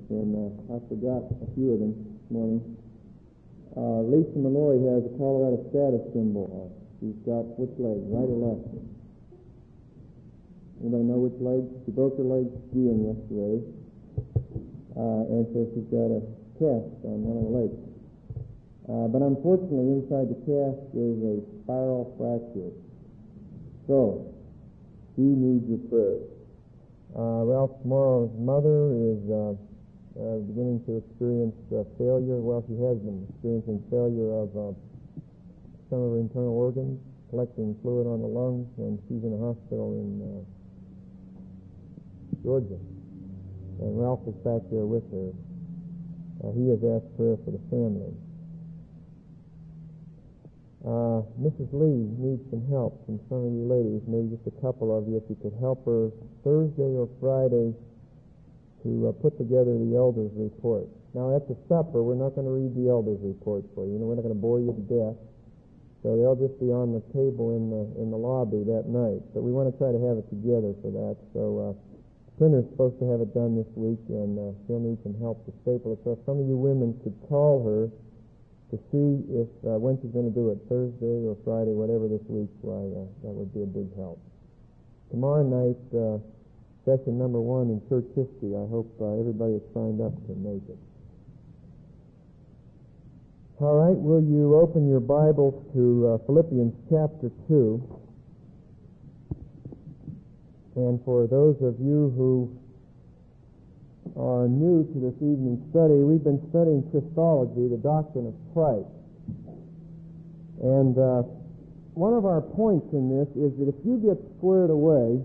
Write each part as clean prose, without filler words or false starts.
and I forgot a few of them this morning. Lisa Malloy has a Colorado status symbol on. She's got which leg, right or left? Anybody know which leg? She broke her leg skiing yesterday, and so she's got a cast on one of the legs. But unfortunately, inside the cast is a spiral fracture. So, she needs your prayers. Ralph Tomorrow's mother is beginning to experience failure. Well, she has been experiencing failure of some of her internal organs, collecting fluid on the lungs, and she's in a hospital in Georgia. And Ralph is back there with her. He has asked prayer for the family. Mrs. Lee needs some help from some of you ladies, maybe just a couple of you, if you could help her Thursday or Friday to put together the elders' report. Now, at the supper, we're not going to read the elders' report for you. We're not going to bore you to death. So they'll just be on the table in the lobby that night. But we want to try to have it together for that. So printer's supposed to have it done this week, and she'll need some help to staple it. So if some of you women could call her to see if when she's going to do it, Thursday or Friday, whatever this week, why that would be a big help. Tomorrow night, session number 1 in church history. I hope everybody has signed up to make it. All right, will you open your Bibles to Philippians chapter 2? And for those of you who are new to this evening's study, we've been studying Christology, the doctrine of Christ. And one of our points in this is that if you get squared away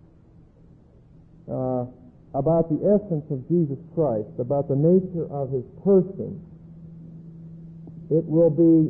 about the essence of Jesus Christ, about the nature of His person, it will be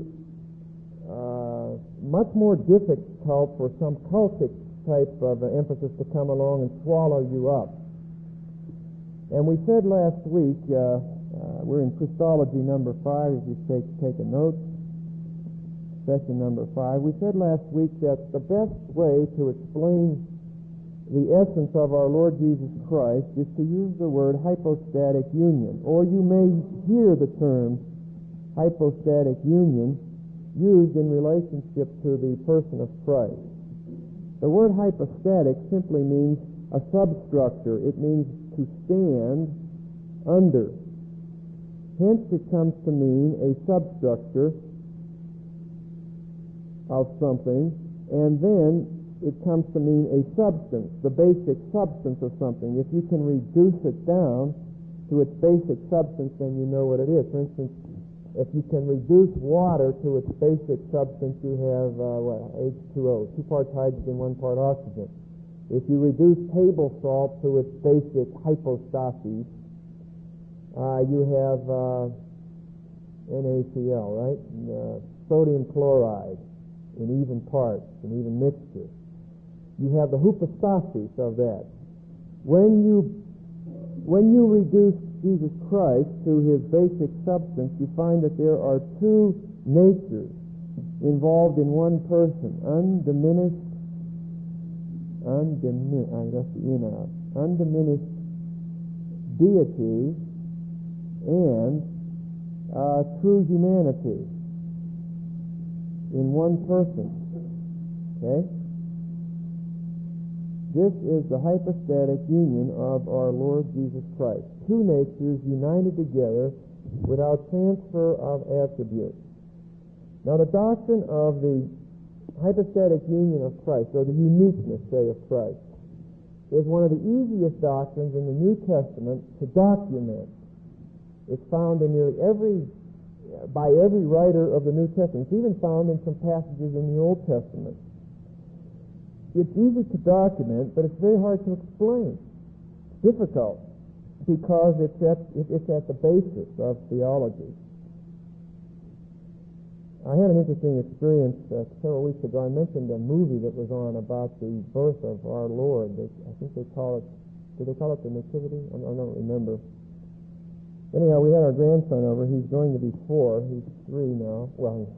much more difficult for some cultic type of emphasis to come along and swallow you up. And we said last week, we're in Christology number 5, if you take a note, session number 5. We said last week that the best way to explain the essence of our Lord Jesus Christ is to use the word hypostatic union, or you may hear the term hypostatic union used in relationship to the person of Christ. The word hypostatic simply means a substructure. It means to stand under. Hence it comes to mean a substructure of something, and then it comes to mean a substance, the basic substance of something. If you can reduce it down to its basic substance, then you know what it is. For instance, if you can reduce water to its basic substance, you have H2O, 2 parts hydrogen, 1 part oxygen. If you reduce table salt to its basic hypostasis, you have NaCl, right? Sodium chloride in even parts, in even mixture. You have the hypostasis of that. When you reduce Jesus Christ to His basic substance, you find that there are 2 natures involved in one person: undiminished deity and true humanity in one person. Okay? This is the hypostatic union of our Lord Jesus Christ. 2 natures united together without transfer of attributes. Now, the doctrine of the hypostatic union of Christ, or the uniqueness, say, of Christ, is one of the easiest doctrines in the New Testament to document. It's found in by every writer of the New Testament. It's even found in some passages in the Old Testament. It's easy to document, but it's very hard to explain. It's difficult because it's at the basis of theology. I had an interesting experience several weeks ago. I mentioned a movie that was on about the birth of our Lord. I think they call it, did they call it the Nativity? I don't remember. Anyhow, we had our grandson over. He's going to be 4. He's 3 now. Well,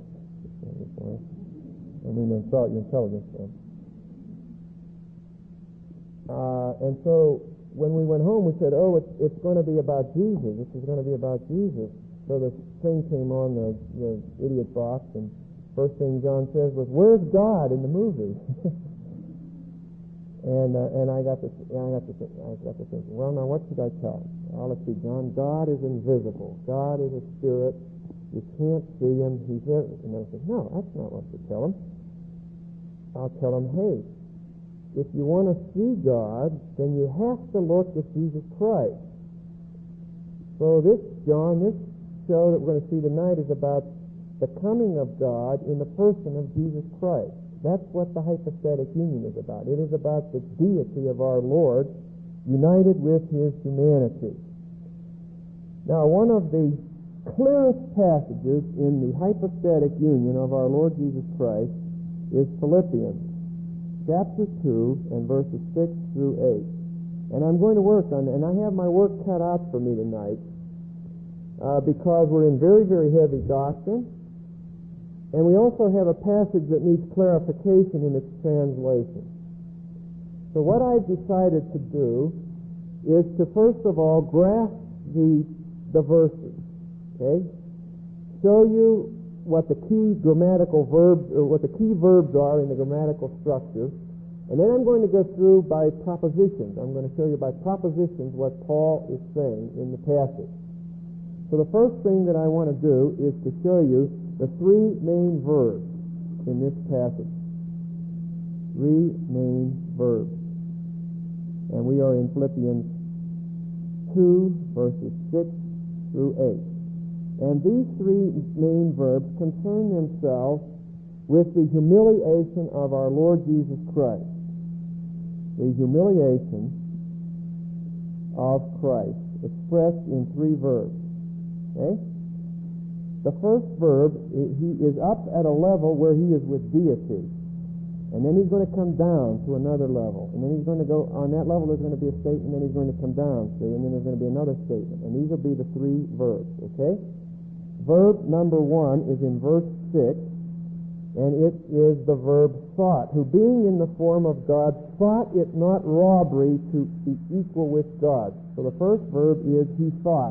I mean, insult your intelligence. And so when we went home, we said, oh, it's going to be about Jesus. This is going to be about Jesus. So the thing came on the idiot box, and first thing John says was, "Where's God in the movie?" and I got to thinking, well, now what should I tell him? Well, let's see, John. God is invisible. God is a spirit. You can't see him. He's there. And I said, no, that's not what to tell him. I'll tell him, hey, if you want to see God, then you have to look at Jesus Christ. So this show that we're going to see tonight is about the coming of God in the person of Jesus Christ. That's what the hypostatic union is about. It is about the deity of our Lord united with his humanity. Now, one of the clearest passages in the hypostatic union of our Lord Jesus Christ is Philippians chapter 2 and verses 6 through 8. And I'm going to work on it, and I have my work cut out for me tonight because we're in very, very heavy doctrine, and we also have a passage that needs clarification in its translation. So what I've decided to do is to first of all grasp the verses, okay? Show you what the key grammatical verbs, or what the key verbs are in the grammatical structure, and then I'm going to go through by propositions. I'm going to show you by propositions what Paul is saying in the passage. So the first thing that I want to do is to show you the three main verbs in this passage. Three main verbs. And we are in Philippians 2, verses 6 through 8. And these three main verbs concern themselves with the humiliation of our Lord Jesus Christ. The humiliation of Christ, expressed in three verbs. Okay? The first verb, he is up at a level where he is with deity. And then he's going to come down to another level. And then he's going to go, on that level there's going to be a statement, then he's going to come down, see, and then there's going to be another statement. And these will be the three verbs, okay? Verb number 1 is in verse 6, and it is the verb thought, who being in the form of God, thought it not robbery to be equal with God. So the first verb is he thought.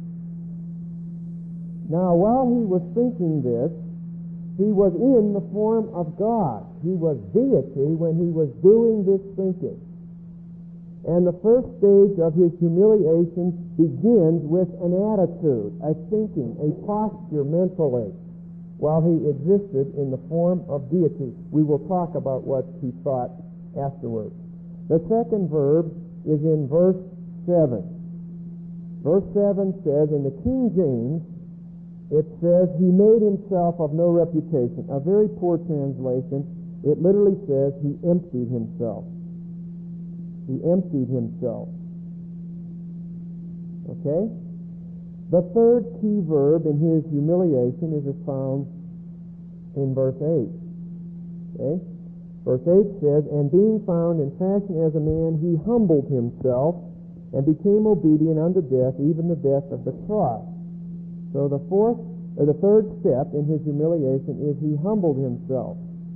Now, while he was thinking this, he was in the form of God. He was deity when he was doing this thinking. And the first stage of his humiliation begins with an attitude, a thinking, a posture mentally, while he existed in the form of deity. We will talk about what he thought afterwards. The second verb is in verse 7. Verse 7 says, in the King James, it says, he made himself of no reputation. A very poor translation. It literally says, he emptied himself. He emptied himself. Okay? The third key verb in his humiliation is found in verse 8. Okay? Verse 8 says, and being found in fashion as a man, he humbled himself and became obedient unto death, even the death of the cross. So the third step in his humiliation is he humbled himself.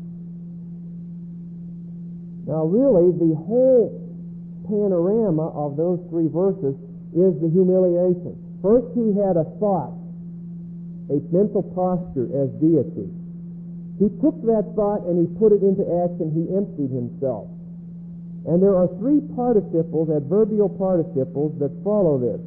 Now really, the whole panorama of those three verses is the humiliation. First, he had a thought, a mental posture as deity. He took that thought and he put it into action. He emptied himself. And there are three participles, adverbial participles, that follow this.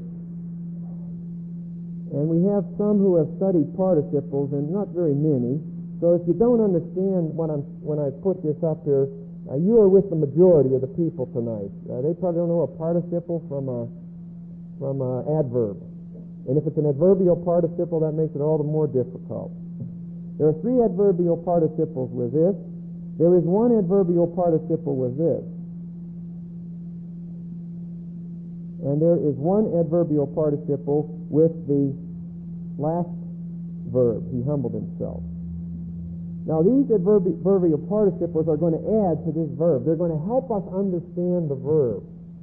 And we have some who have studied participles, and not very many. So if you don't understand when I put this up here, you are with the majority of the people tonight. They probably don't know a participle from a adverb. And if it's an adverbial participle, that makes it all the more difficult. There are three adverbial participles with this. There is one adverbial participle with this. And there is one adverbial participle with the last verb. He humbled himself. Now, these adverbial participles are going to add to this verb. They're going to help us understand the verb.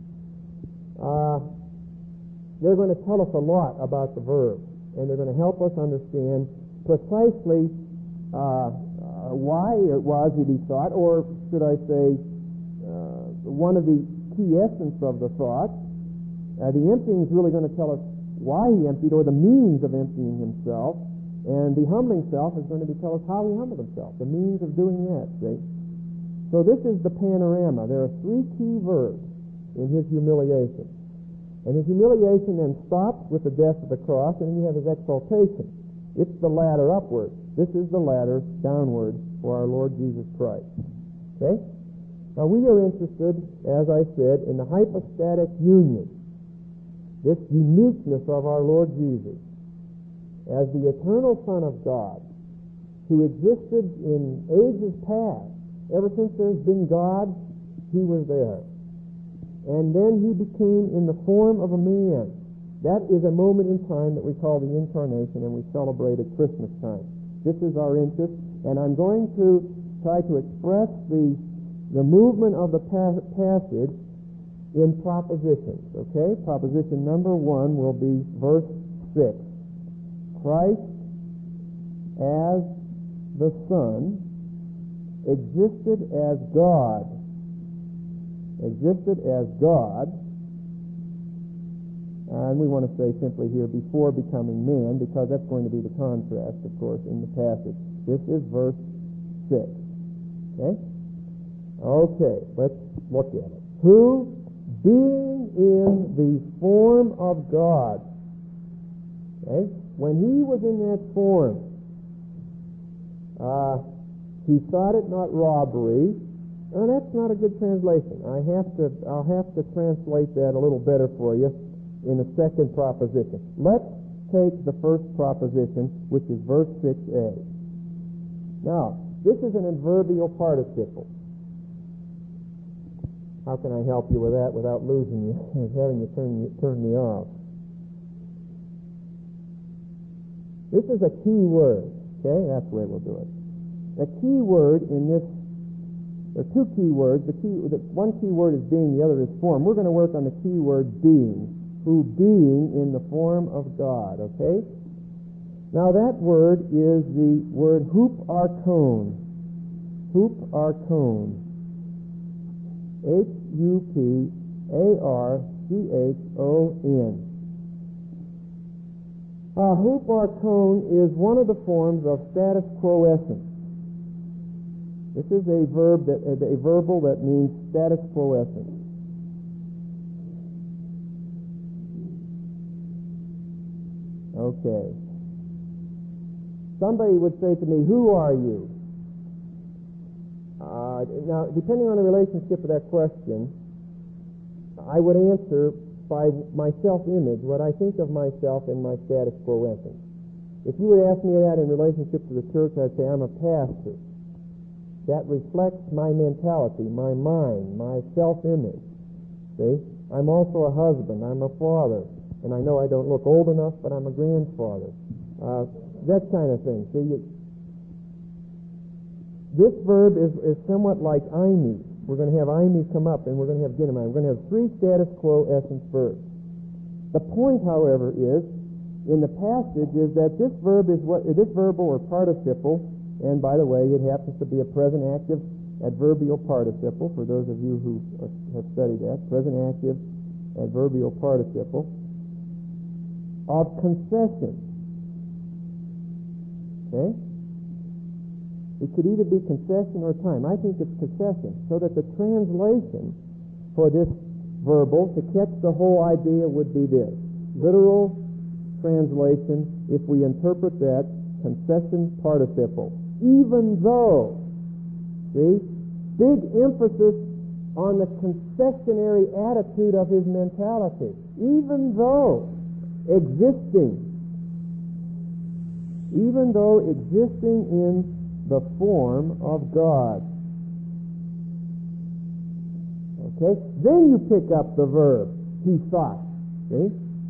They're going to tell us a lot about the verb, and they're going to help us understand precisely why it was that he thought, or should I say, one of the key essence of the thought, The emptying is really going to tell us why he emptied, or the means of emptying himself. And the humbling self is going to tell us how he humbled himself, the means of doing that, see? So this is the panorama. There are three key verbs in his humiliation. And his humiliation then stops with the death of the cross, and then you have his exaltation. It's the ladder upward. This is the ladder downward for our Lord Jesus Christ. Okay? Now we are interested, as I said, in the hypostatic union, this uniqueness of our Lord Jesus as the eternal Son of God, who existed in ages past. Ever since there's been God, he was there. And then he became in the form of a man. That is a moment in time that we call the Incarnation, and we celebrate at Christmas time. This is our interest, and I'm going to try to express the movement of the passage in propositions, okay? Proposition number 1 will be verse 6. Christ as the Son existed as God. Existed as God. And we want to say simply here, before becoming man, because that's going to be the contrast, of course, in the passage. This is verse 6. Okay? Okay, let's look at it. Who, being in the form of God, okay? When he was in that form, he thought it not robbery. Now, that's not a good translation. I'll have to translate that a little better for you in the second proposition. Let's take the first proposition, which is verse 6a. Now, this is an adverbial participle. How can I help you with that without losing you and having you turn me off? This is a key word, okay? That's the way we'll do it. A key word in this, there are two key words. One key word is being, the other is form. We're going to work on the key word being, who being in the form of God, okay? Now that word is the word huparchon. Huparchon. Huparchon. Huparchon is one of the forms of status quo essence. This is a verbal that means status quo essence. Okay. Somebody would say to me, "Who are you?" Now, depending on the relationship of that question, I would answer by my self-image, what I think of myself in my status quo essence. If you would ask me that in relationship to the church, I'd say I'm a pastor. That reflects my mentality, my mind, my self-image. See? I'm also a husband. I'm a father. And I know I don't look old enough, but I'm a grandfather. That kind of thing. See, this verb is somewhat like eimi. We're going to have eimi come up, and we're going to have ginomai. We're going to have three status quo essence verbs. The point, however, is in the passage is that this verbal or participle, and by the way, it happens to be a present active adverbial participle, for those of you who have studied that, present active adverbial participle, of concession. Okay? It could either be concession or time. I think it's concession, so that the translation for this verbal, to catch the whole idea, would be this. Literal translation, if we interpret that, concession participle. Even though, see, big emphasis on the concessionary attitude of his mentality. Even though existing in the form of God. Okay? Then you pick up the verb, he thought. See?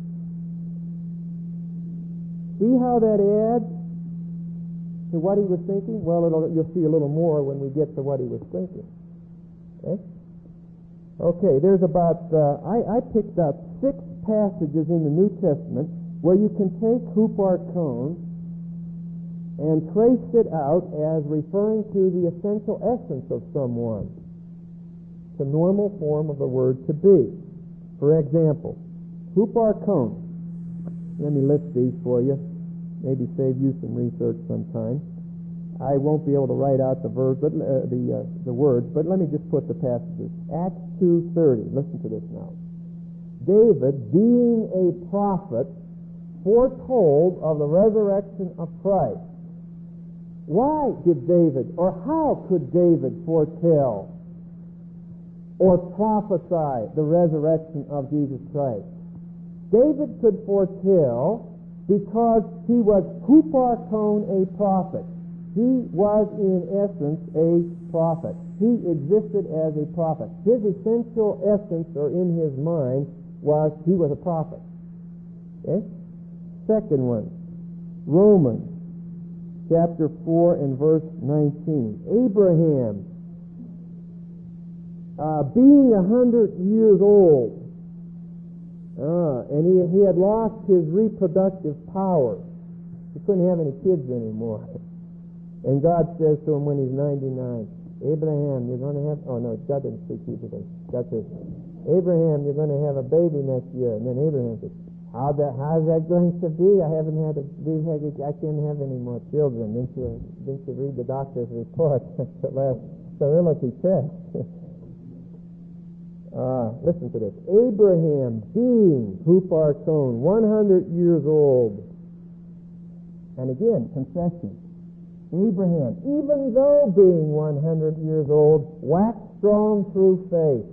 See how that adds to what he was thinking? Well, you'll see a little more when we get to what he was thinking. Okay? Okay, there's about, I picked up 6 passages in the New Testament where you can take huparchon and trace it out as referring to the essential essence of someone. The normal form of the word to be. For example, Huparkon. Let me list these for you. Maybe save you some research sometime. I won't be able to write out the verbs, but the words, but let me just put the passages. Acts 2:30. Listen to this now. David, being a prophet, foretold of the resurrection of Christ. Why did David, or how could David foretell or prophesy the resurrection of Jesus Christ? David could foretell because he was huparkon, a prophet. He was in essence a prophet. He existed as a prophet. His essential essence, or in his mind, was he was a prophet. Okay? Second one, Romans chapter 4 and verse 19. Abraham, being 100 years old, and he had lost his reproductive powers. He couldn't have any kids anymore. And God says to him when he's 99, Abraham, you're going to have... Oh, no, God didn't speak to him. God says, Abraham, you're going to have a baby next year. And then Abraham says, how's that going to be? I haven't had I can't have any more children. Didn't you read the doctor's report? The last sterility test. Listen to this. Abraham, being huparkon, 100 years old. And again, confession. Abraham, even though being 100 years old, waxed strong through faith.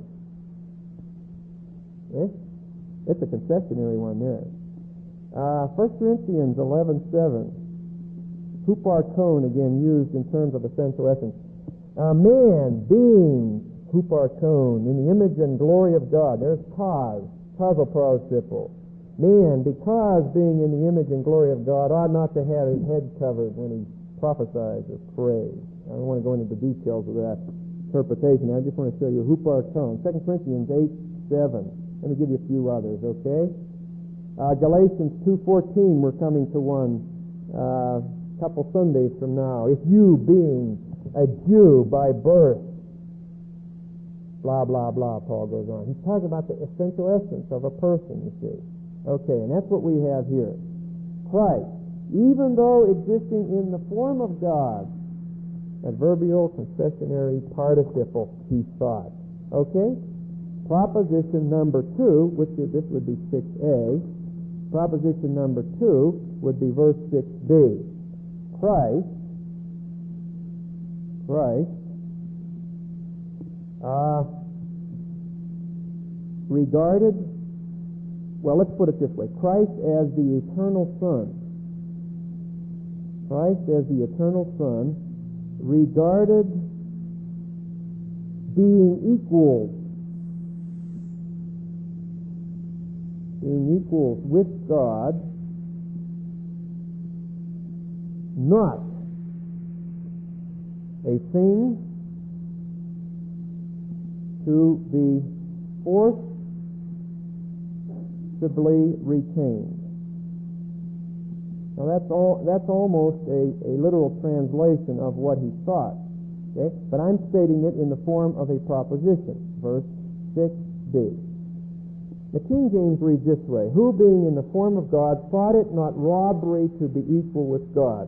Eh? It's a concessionary one there. 1 Corinthians 11:7. Huparkon, again, used in terms of essential essence. Man, being huparkon, in the image and glory of God. There's causal participle. Man, because being in the image and glory of God, ought not to have his head covered when he prophesies or prays. I don't want to go into the details of that interpretation. I just want to show you huparkon. 2 Corinthians 8:7. Let me give you a few others, okay? Galatians 2:14, we're coming to one couple Sundays from now. If you, being a Jew by birth, blah, blah, blah, Paul goes on. He's talking about the essential essence of a person, you see. Okay, and that's what we have here. Christ, even though existing in the form of God, adverbial concessionary participle, he thought. Okay? Proposition number 2, this would be 6a. Proposition number 2 would be verse 6b. Christ, regarded, well, let's put it this way. Christ as the eternal Son. Christ as the eternal Son regarded being equals with God not a thing to be forcibly retained. Now that's almost a literal translation of what he thought. Okay? But I'm stating it in the form of a proposition. Verse 6b. The King James reads this way: who being in the form of God thought it not robbery to be equal with God.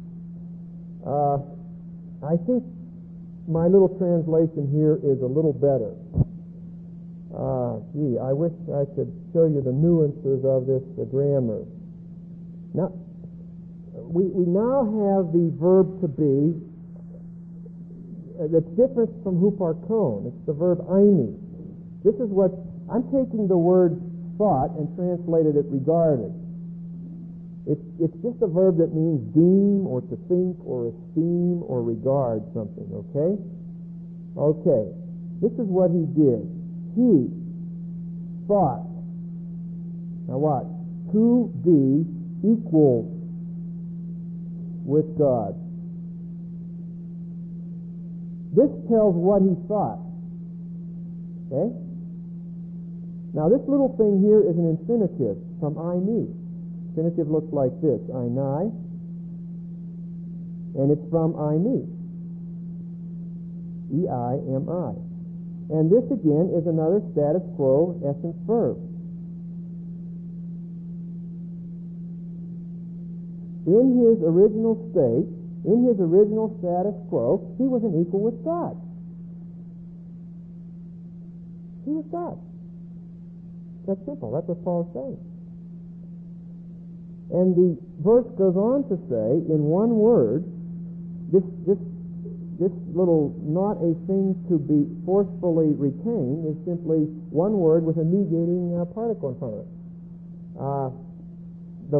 I think my little translation here is a little better. I wish I could show you the nuances of this grammar. Now, we now have the verb to be that's different from huparkon. It's the verb eimi. This is what I'm taking the word thought and translated it regarded. It's just a verb that means deem or to think or esteem or regard something, okay? Okay. This is what he did. He thought. Now what? To be equal with God. This tells what he thought. Okay? Now this little thing here is an infinitive from eimi. Infinitive looks like this, einai, and it's from eimi, E-I-M-I. And this again is another status quo essence verb. in his original state, in his original status quo, he was an equal with God. He was God. That's simple. That's what Paul's saying. And the verse goes on to say, in one word, this little not a thing to be forcefully retained is simply one word with a negating particle in front of it. The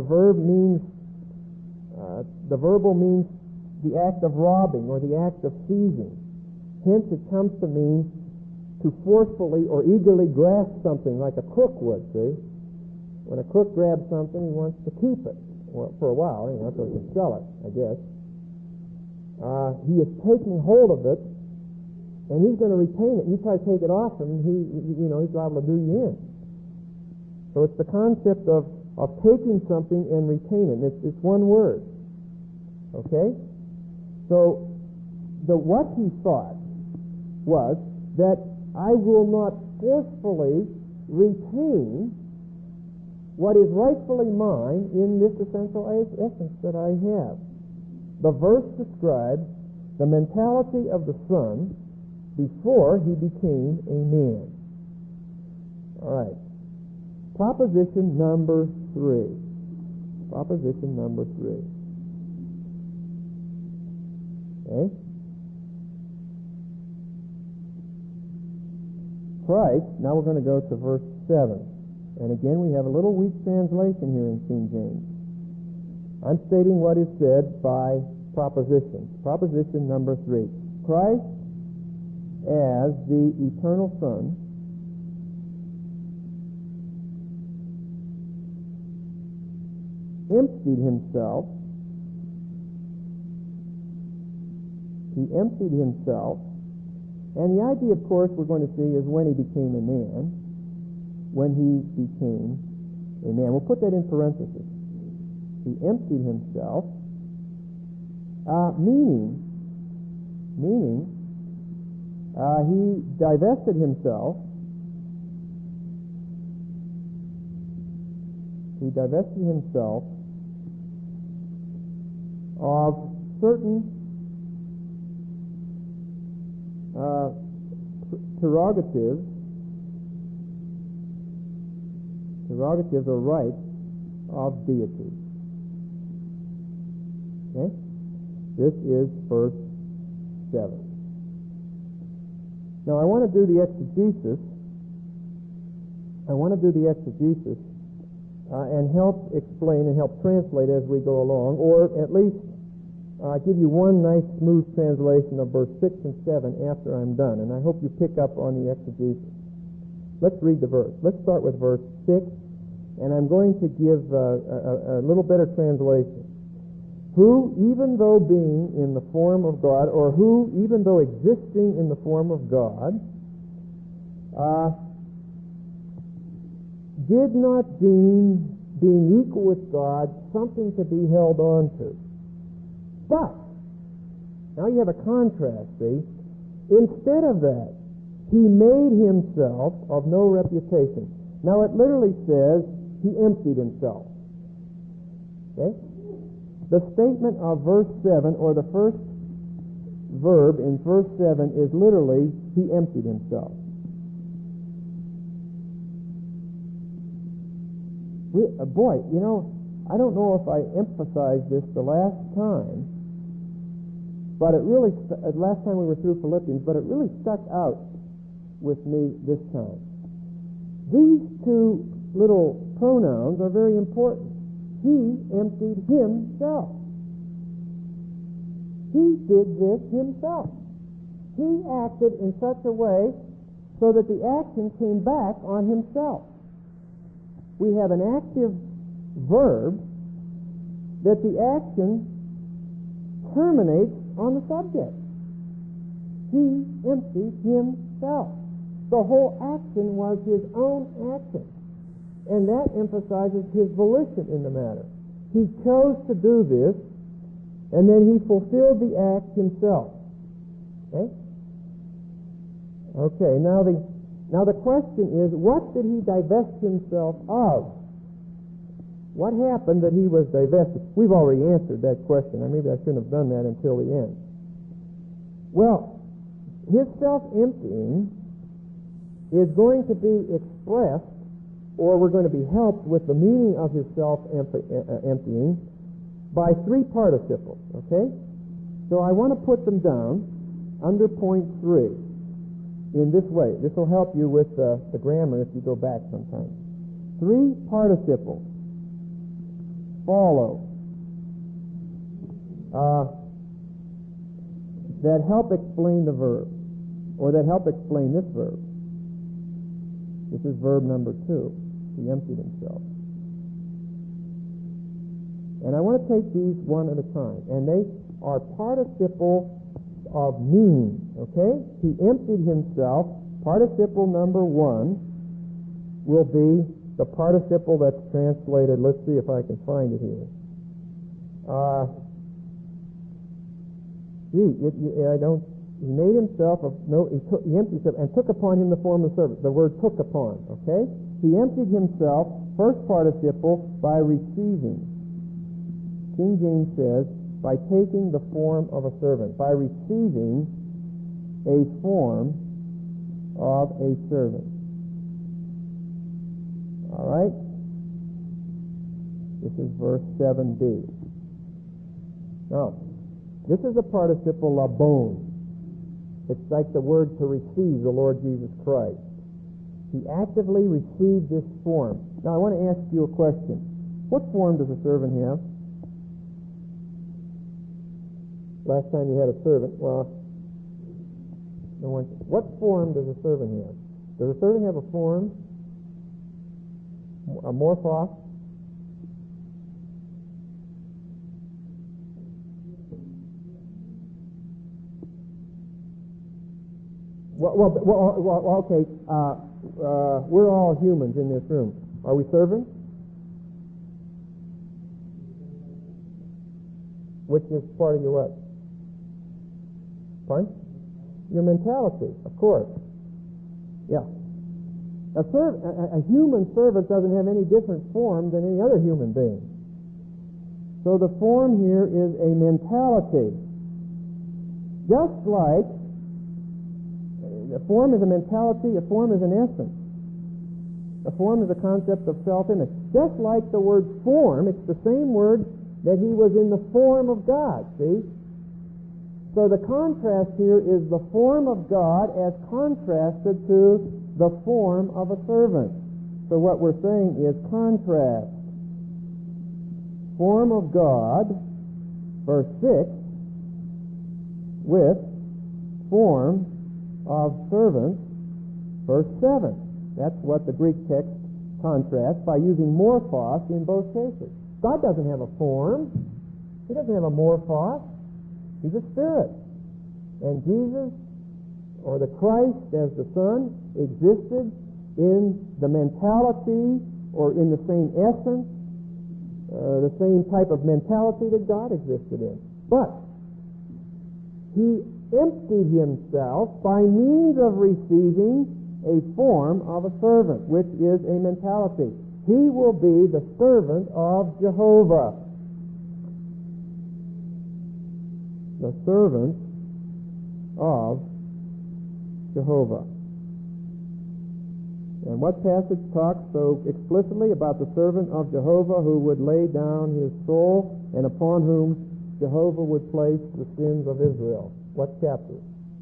verbal means the act of robbing or the act of seizing. Hence it comes to mean to forcefully or eagerly grasp something like a crook would, see? When a crook grabs something, he wants to keep it for a while, so he can sell it, I guess. He is taking hold of it, and he's going to retain it. You try to take it off him, he's liable to do you in. So it's the concept of taking something and retaining it. It's one word. Okay? So what he thought was that I will not forcefully retain what is rightfully mine in this essential essence that I have. The verse describes the mentality of the Son before he became a man. All right. Proposition number 3. Proposition number 3. Okay? Christ, now we're going to go to verse 7. And again, we have a little weak translation here in King James. I'm stating what is said by proposition. Proposition number 3. Christ, as the eternal Son, emptied himself. He emptied himself. And the idea, of course, we're going to see is when he became a man. When he became a man. We'll put that in parentheses. He emptied himself, meaning he divested himself. He divested himself of certain prerogatives or rights of deity. Okay? This is verse 7. Now I want to do the exegesis. And help explain and help translate as we go along, or at least give you one nice smooth translation of verse 6 and 7 after I'm done. And I hope you pick up on the exegesis. Let's read the verse. Let's start with verse 6, and I'm going to give a little better translation. Who, even though being in the form of God, or who, even though existing in the form of God, did not deem being equal with God something to be held on to. But, now you have a contrast, see? Instead of that, he made himself of no reputation. Now it literally says he emptied himself. Okay? The statement of verse 7, or the first verb in verse 7, is literally he emptied himself. Boy, I don't know if I emphasized this the last time, but it really, last time we were through Philippians, but it really stuck out with me this time. These two little pronouns are very important. He emptied himself. He did this himself. He acted in such a way so that the action came back on himself. We have an active verb that the action terminates on the subject. He emptied himself. The whole action was his own action. And that emphasizes his volition in the matter. He chose to do this, and then he fulfilled the act himself. Okay, now the question is, what did he divest himself of? What happened that he was divested? We've already answered that question. Maybe I shouldn't have done that until the end. Well, his self-emptying is going to be expressed, or we're going to be helped with the meaning of his self-emptying by three participles, okay? So I want to put them down under point 3 in this way. This will help you with the grammar if you go back sometime. Three participles follow that help explain the verb, or that help explain this verb. This is verb number 2. He emptied himself. And I want to take these one at a time. And they are participle of mean, okay? He emptied himself. Participle number 1 will be the participle that's translated. Let's see if I can find it here. He made himself he emptied himself and took upon him the form of servant. The word took upon, okay? He emptied himself, first participle, by receiving. King James says, by taking the form of a servant, by receiving a form of a servant. All right? This is verse 7b. Now, this is a participle labon. It's like the word to receive the Lord Jesus Christ. He actively received this form. Now, I want to ask you a question. What form does a servant have? Last time you had a servant, well, no one. What form does a servant have? Does a servant have a form? A morphos? Well, okay. We're all humans in this room. Are we servants? Which is part of your what? Pardon? Your mentality, of course. Yeah. A human servant doesn't have any different form than any other human being. So the form here is a mentality. Just like a form is a mentality, a form is an essence. A form is a concept of self-image. Just like the word form, it's the same word that he was in the form of God, see? So the contrast here is the form of God as contrasted to the form of a servant. So what we're saying is contrast. Form of God, verse 6, with form of servant, verse 7. That's what the Greek text contrasts by using morphos in both cases. God doesn't have a form. He doesn't have a morphos. He's a spirit. And Jesus, or the Christ as the Son, existed in the mentality or in the same essence, the same type of mentality that God existed in. But he emptied himself by means of receiving a form of a servant, which is a mentality. He will be the servant of Jehovah. The servant of Jehovah. And what passage talks so explicitly about the servant of Jehovah who would lay down his soul and upon whom Jehovah would place the sins of Israel? What chapter?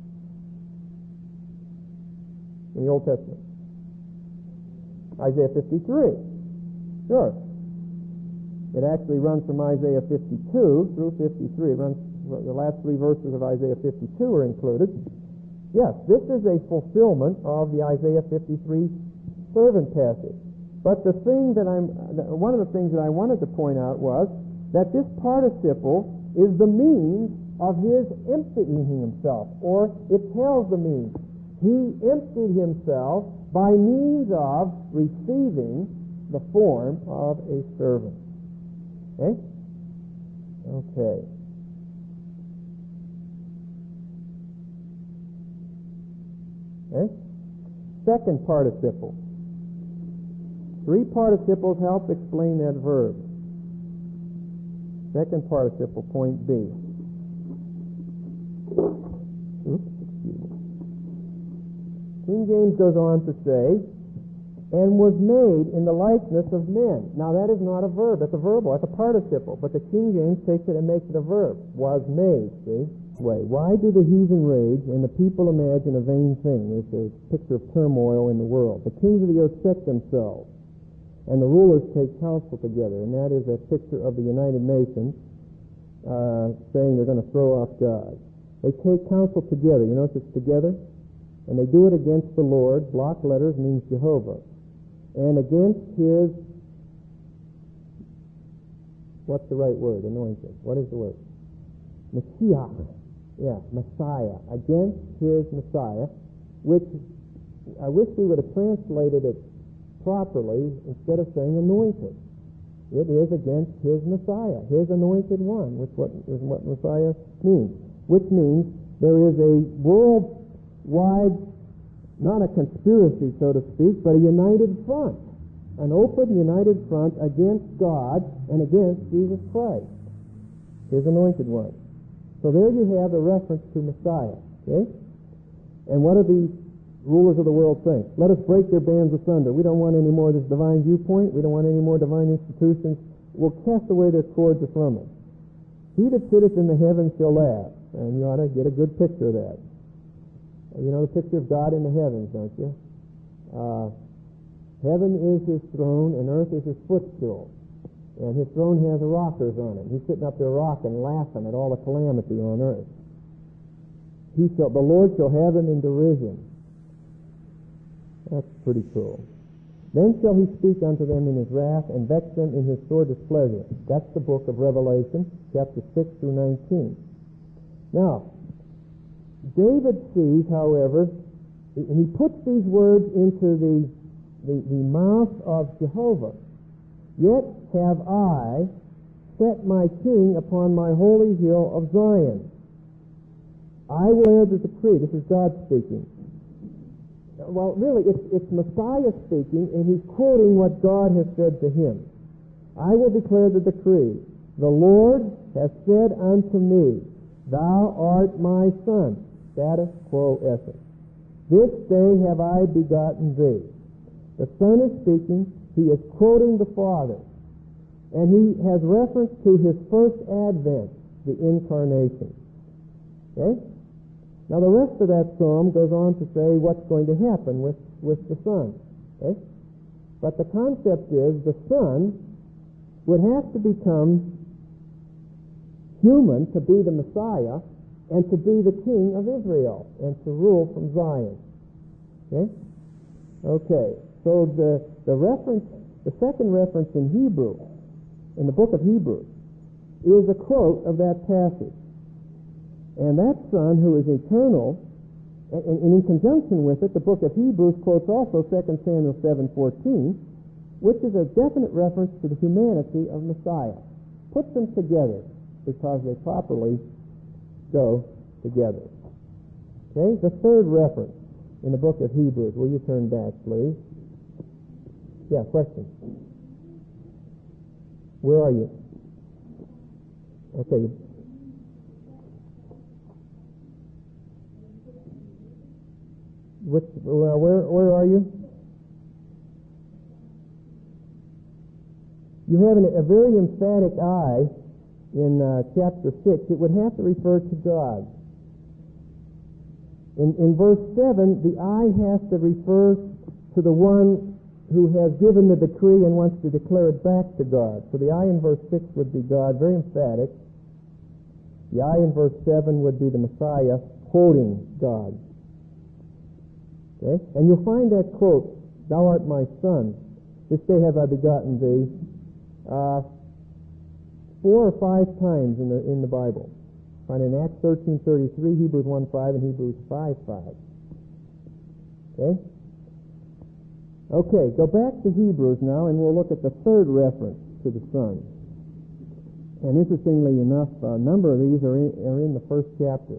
In the Old Testament. Isaiah 53. Sure. It actually runs from Isaiah 52 through 53. It runs, the last three verses of Isaiah 52 are included. Yes, this is a fulfillment of the Isaiah 53 servant passage. But one of the things that I wanted to point out was that this participle is the means of his emptying himself, or it tells the means. He emptied himself by means of receiving the form of a servant. Okay? Okay. Okay? Second participle. Three participles help explain that verb. Second participle, point B. King James goes on to say, and was made in the likeness of men. Now that is not a verb, that's a verbal, that's a participle. But the King James takes it and makes it a verb. Was made, see? Why do the heathen rage and the people imagine a vain thing? It's a picture of turmoil in the world. The kings of the earth set themselves, and the rulers take counsel together. And that is a picture of the United Nations saying they're going to throw off God. They take counsel together. You notice it's together? And they do it against the Lord. Block letters means Jehovah. And against his, what's the right word? Anointed. What is the word? Messiah. Yeah, Messiah. Against his Messiah, which I wish we would have translated it properly instead of saying anointed. It is against his Messiah, his anointed one, which is what Messiah means. Which means there is a worldwide, not a conspiracy, so to speak, but a united front. An open, united front against God and against Jesus Christ, his anointed one. So there you have the reference to Messiah. Okay? And what do the rulers of the world think? Let us break their bands asunder. We don't want any more of this divine viewpoint. We don't want any more divine institutions. We'll cast away their cords from us. He that sitteth in the heavens shall laugh. And you ought to get a good picture of that. You know the picture of God in the heavens, don't you? Heaven is his throne and earth is his footstool. And his throne has rockers on it. He's sitting up there rocking, laughing at all the calamity on earth. The Lord shall have him in derision. That's pretty cool. Then shall he speak unto them in his wrath and vex them in his sore displeasure. That's the book of Revelation, chapter 6 through 19. Now, David sees, however, and he puts these words into the mouth of Jehovah. Yet have I set my king upon my holy hill of Zion. I will air the decree. This is God speaking. Well, really, it's Messiah speaking, and he's quoting what God has said to him. I will declare the decree. The Lord has said unto me, Thou art my son. Status quo esse. This day have I begotten thee. The Son is speaking. He is quoting the Father. And he has reference to his first advent, the incarnation. Okay? Now the rest of that psalm goes on to say what's going to happen with the Son. Okay? But the concept is the Son would have to become human to be the Messiah and to be the King of Israel and to rule from Zion. Okay? Okay. So the reference, the second reference in Hebrew, in the book of Hebrews, is a quote of that passage. And that Son who is eternal, and in conjunction with it, the book of Hebrews quotes also 2 Samuel 7:14, which is a definite reference to the humanity of Messiah. Put them together because they properly go together. Okay, the third reference in the book of Hebrews. Will you turn back, please? Yeah, question. Where are you? Okay. Where are you? You have a very emphatic I in chapter 6. It would have to refer to God. In verse 7, the I has to refer to the one who has given the decree and wants to declare it back to God. So the I in verse 6 would be God, very emphatic. The I in verse 7 would be the Messiah quoting God. Okay? And you'll find that quote, Thou art my son, this day have I begotten thee, 4 or 5 times in the Bible. Find in Acts 13:33, Hebrews 1:5, and Hebrews 5:5. Okay? Okay, go back to Hebrews now, and we'll look at the third reference to the Son. And interestingly enough, a number of these are in the first chapter.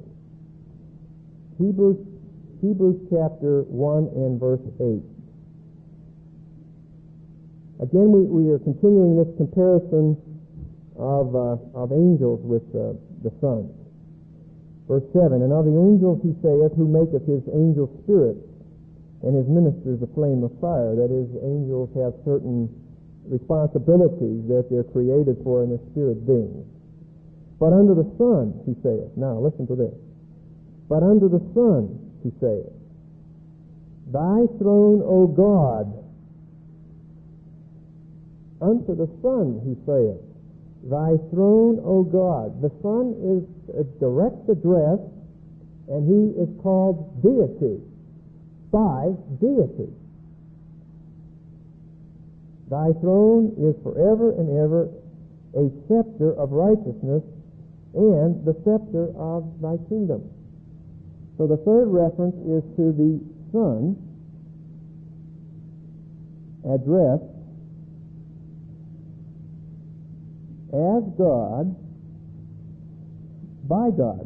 Hebrews chapter 1 and verse 8. Again, we are continuing this comparison of angels with the Son. Verse 7, and of the angels he saith, who maketh his angels spirits, and his ministers a flame of fire. That is, angels have certain responsibilities that they're created for in their spirit beings. But unto the Son he saith, now listen to this, but unto the Son he saith, thy throne, O God. Unto the Son he saith, thy throne, O God. The Son is a direct address, and he is called deity, by deity. Thy throne is forever and ever a scepter of righteousness and the scepter of thy kingdom. So the third reference is to the Son addressed as God by God.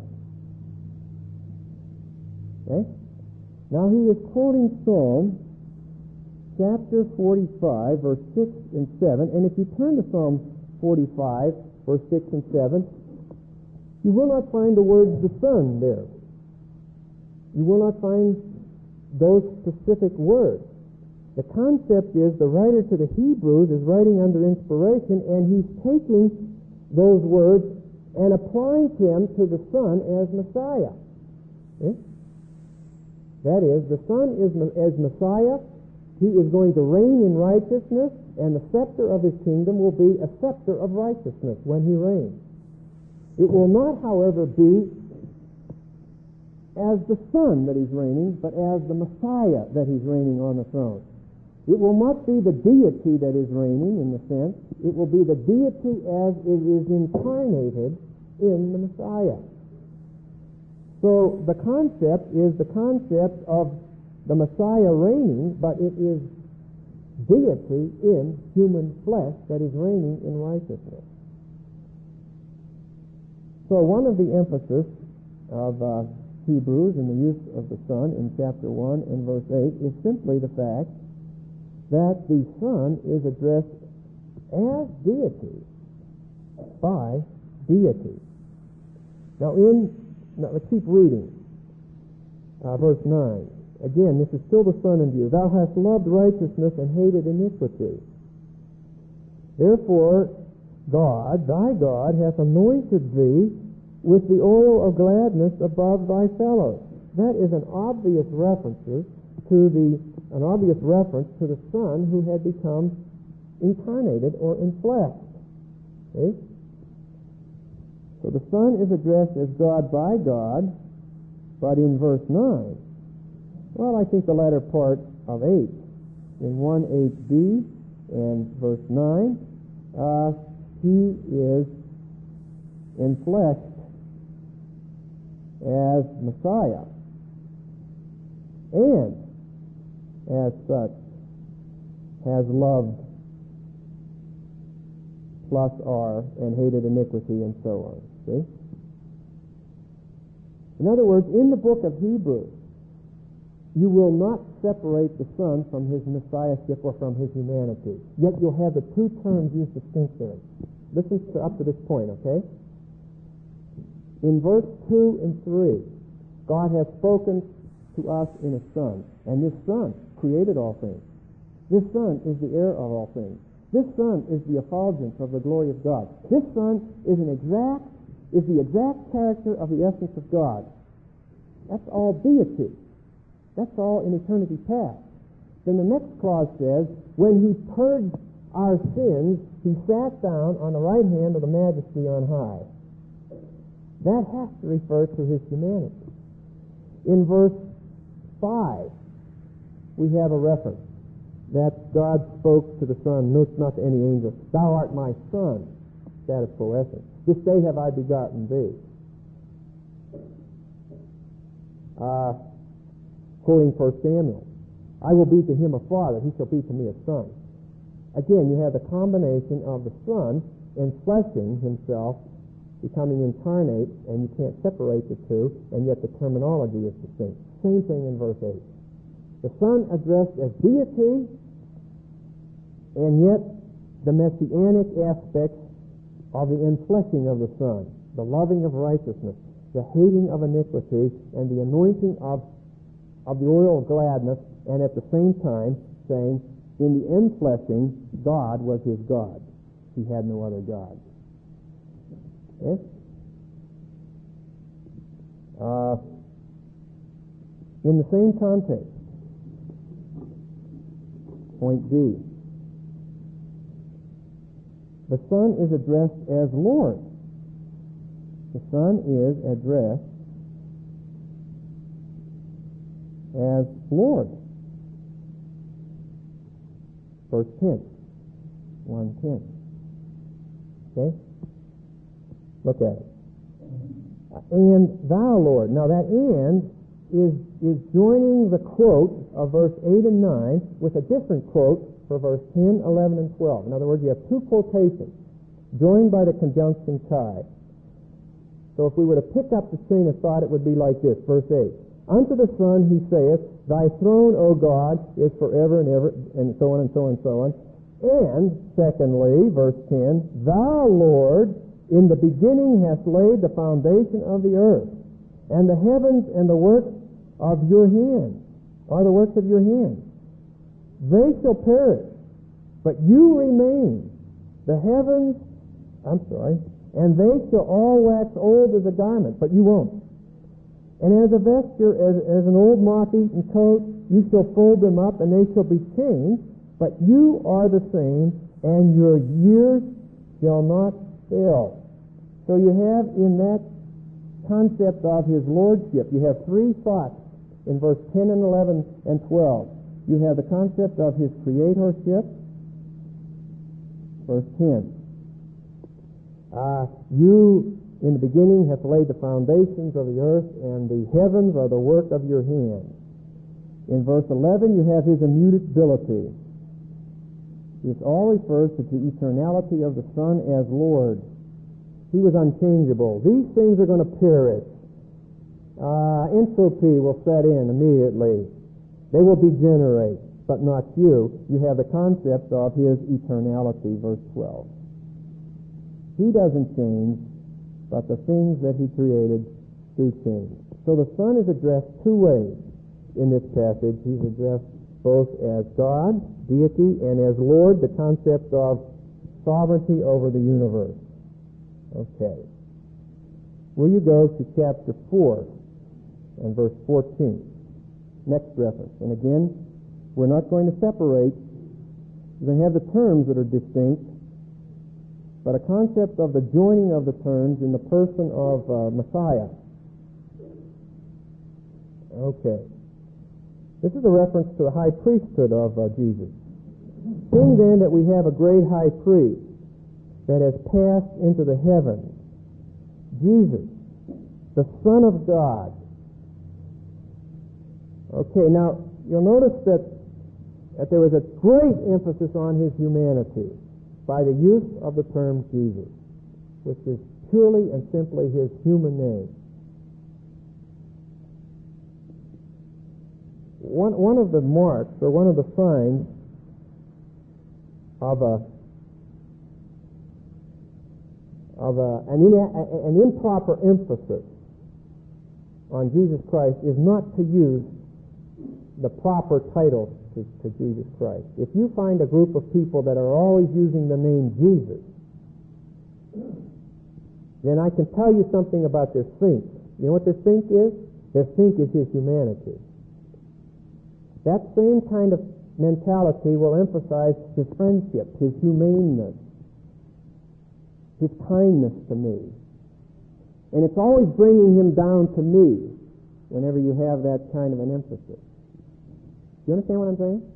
Okay? Now he is quoting Psalm chapter 45, verse 6 and 7. And if you turn to Psalm 45, verse 6 and 7, you will not find the words the Son there. You will not find those specific words. The concept is the writer to the Hebrews is writing under inspiration, and he's taking those words and applying them to the Son as Messiah. Okay? That is, the Son is as Messiah. He is going to reign in righteousness, and the scepter of his kingdom will be a scepter of righteousness when he reigns. It will not, however, be as the Son that he's reigning, but as the Messiah that he's reigning on the throne. It will not be the deity that is reigning in the sense. It will be the deity as it is incarnated in the Messiah. So the concept is the concept of the Messiah reigning, but it is deity in human flesh that is reigning in righteousness. So one of the emphasis of Hebrews in the use of the Son in chapter 1 and verse 8 is simply the fact that the Son is addressed as deity by deity. Now let's keep reading. Verse 9. Again, this is still the Son in view. Thou hast loved righteousness and hated iniquity. Therefore, God, thy God, hath anointed thee with the oil of gladness above thy fellows. That is an obvious reference to the Son who had become incarnated or enfleshed. Okay? So the Son is addressed as God by God, but in verse 9, well, I think the latter part of 8, in 1:8b and verse 9, he is enfleshed as Messiah, and as such has loved plus R and hated iniquity and so on. See? In other words, in the book of Hebrews, you will not separate the Son from his messiahship or from his humanity. Yet you'll have the two terms used distinctly. Listen up to this point, okay? In verse 2 and 3, God has spoken to us in a Son, and this Son created all things. This Son is the heir of all things. This Son is the effulgence of the glory of God. This Son is the exact character of the essence of God. That's all deity. That's all in eternity past. Then the next clause says, when he purged our sins, he sat down on the right hand of the Majesty on high. That has to refer to his humanity. In verse 5, we have a reference that God spoke to the Son, note not to any angel, thou art my Son, status quo essence. This day have I begotten thee. Quoting 1 Samuel, I will be to him a father, he shall be to me a son. Again, you have the combination of the Son enfleshing himself, becoming incarnate, and you can't separate the two, and yet the terminology is distinct. Same thing in verse 8. The Son addressed as deity, and yet the messianic aspects of the infleshing of the Son, the loving of righteousness, the hating of iniquity, and the anointing of the oil of gladness, and at the same time saying, in the infleshing, God was his God. He had no other God. Okay? In the same context, point B, the Son is addressed as Lord. The Son is addressed as Lord. Verse 10. 1:10. Okay? Look at it. And thou, Lord. Now that and is joining the quote of verse 8 and 9 with a different quote for verse 10, 11, and 12. In other words, you have two quotations joined by the conjunction tie. So if we were to pick up the chain of thought, it would be like this. Verse 8. Unto the Son he saith, Thy throne, O God, is forever and ever, and so on and so on and so on. And, secondly, verse 10, Thou, Lord, in the beginning hast laid the foundation of the earth, and the heavens and the works of your hands are the works of your hands. They shall perish, but you remain. The heavens, and they shall all wax old as a garment, but you won't. And as a vesture, as an old moth-eaten coat, you shall fold them up, and they shall be changed, but you are the same, and your years shall not fail. So you have in that concept of his lordship, you have three thoughts in verse 10 and 11 and 12. You have the concept of his creatorship, verse 10. You, in the beginning, have laid the foundations of the earth, and the heavens are the work of your hands. In verse 11, you have his immutability. This all refers to the eternality of the Son as Lord. He was unchangeable. These things are going to perish. Entropy will set in immediately. They will degenerate, but not you. You have the concept of his eternality, verse 12. He doesn't change, but the things that he created do change. So the Son is addressed two ways in this passage. He's addressed both as God, deity, and as Lord, the concept of sovereignty over the universe. Okay. Will you go to chapter 4 and verse 14? Next reference. And again, we're not going to separate. You're going to have the terms that are distinct, but a concept of the joining of the terms in the person of Messiah. Okay. This is a reference to the high priesthood of Jesus. Seeing then that we have a great high priest that has passed into the heavens, Jesus, the Son of God. Okay, now you'll notice that there was a great emphasis on his humanity by the use of the term Jesus, which is purely and simply his human name. One of the marks, or one of the signs of an improper emphasis on Jesus Christ is not to use the proper title to Jesus Christ. If you find a group of people that are always using the name Jesus, then I can tell you something about their think. You know what their think is? Their think is his humanity. That same kind of mentality will emphasize his friendship, his humaneness, his kindness to me. And it's always bringing him down to me whenever you have that kind of an emphasis. Do you understand what I'm saying?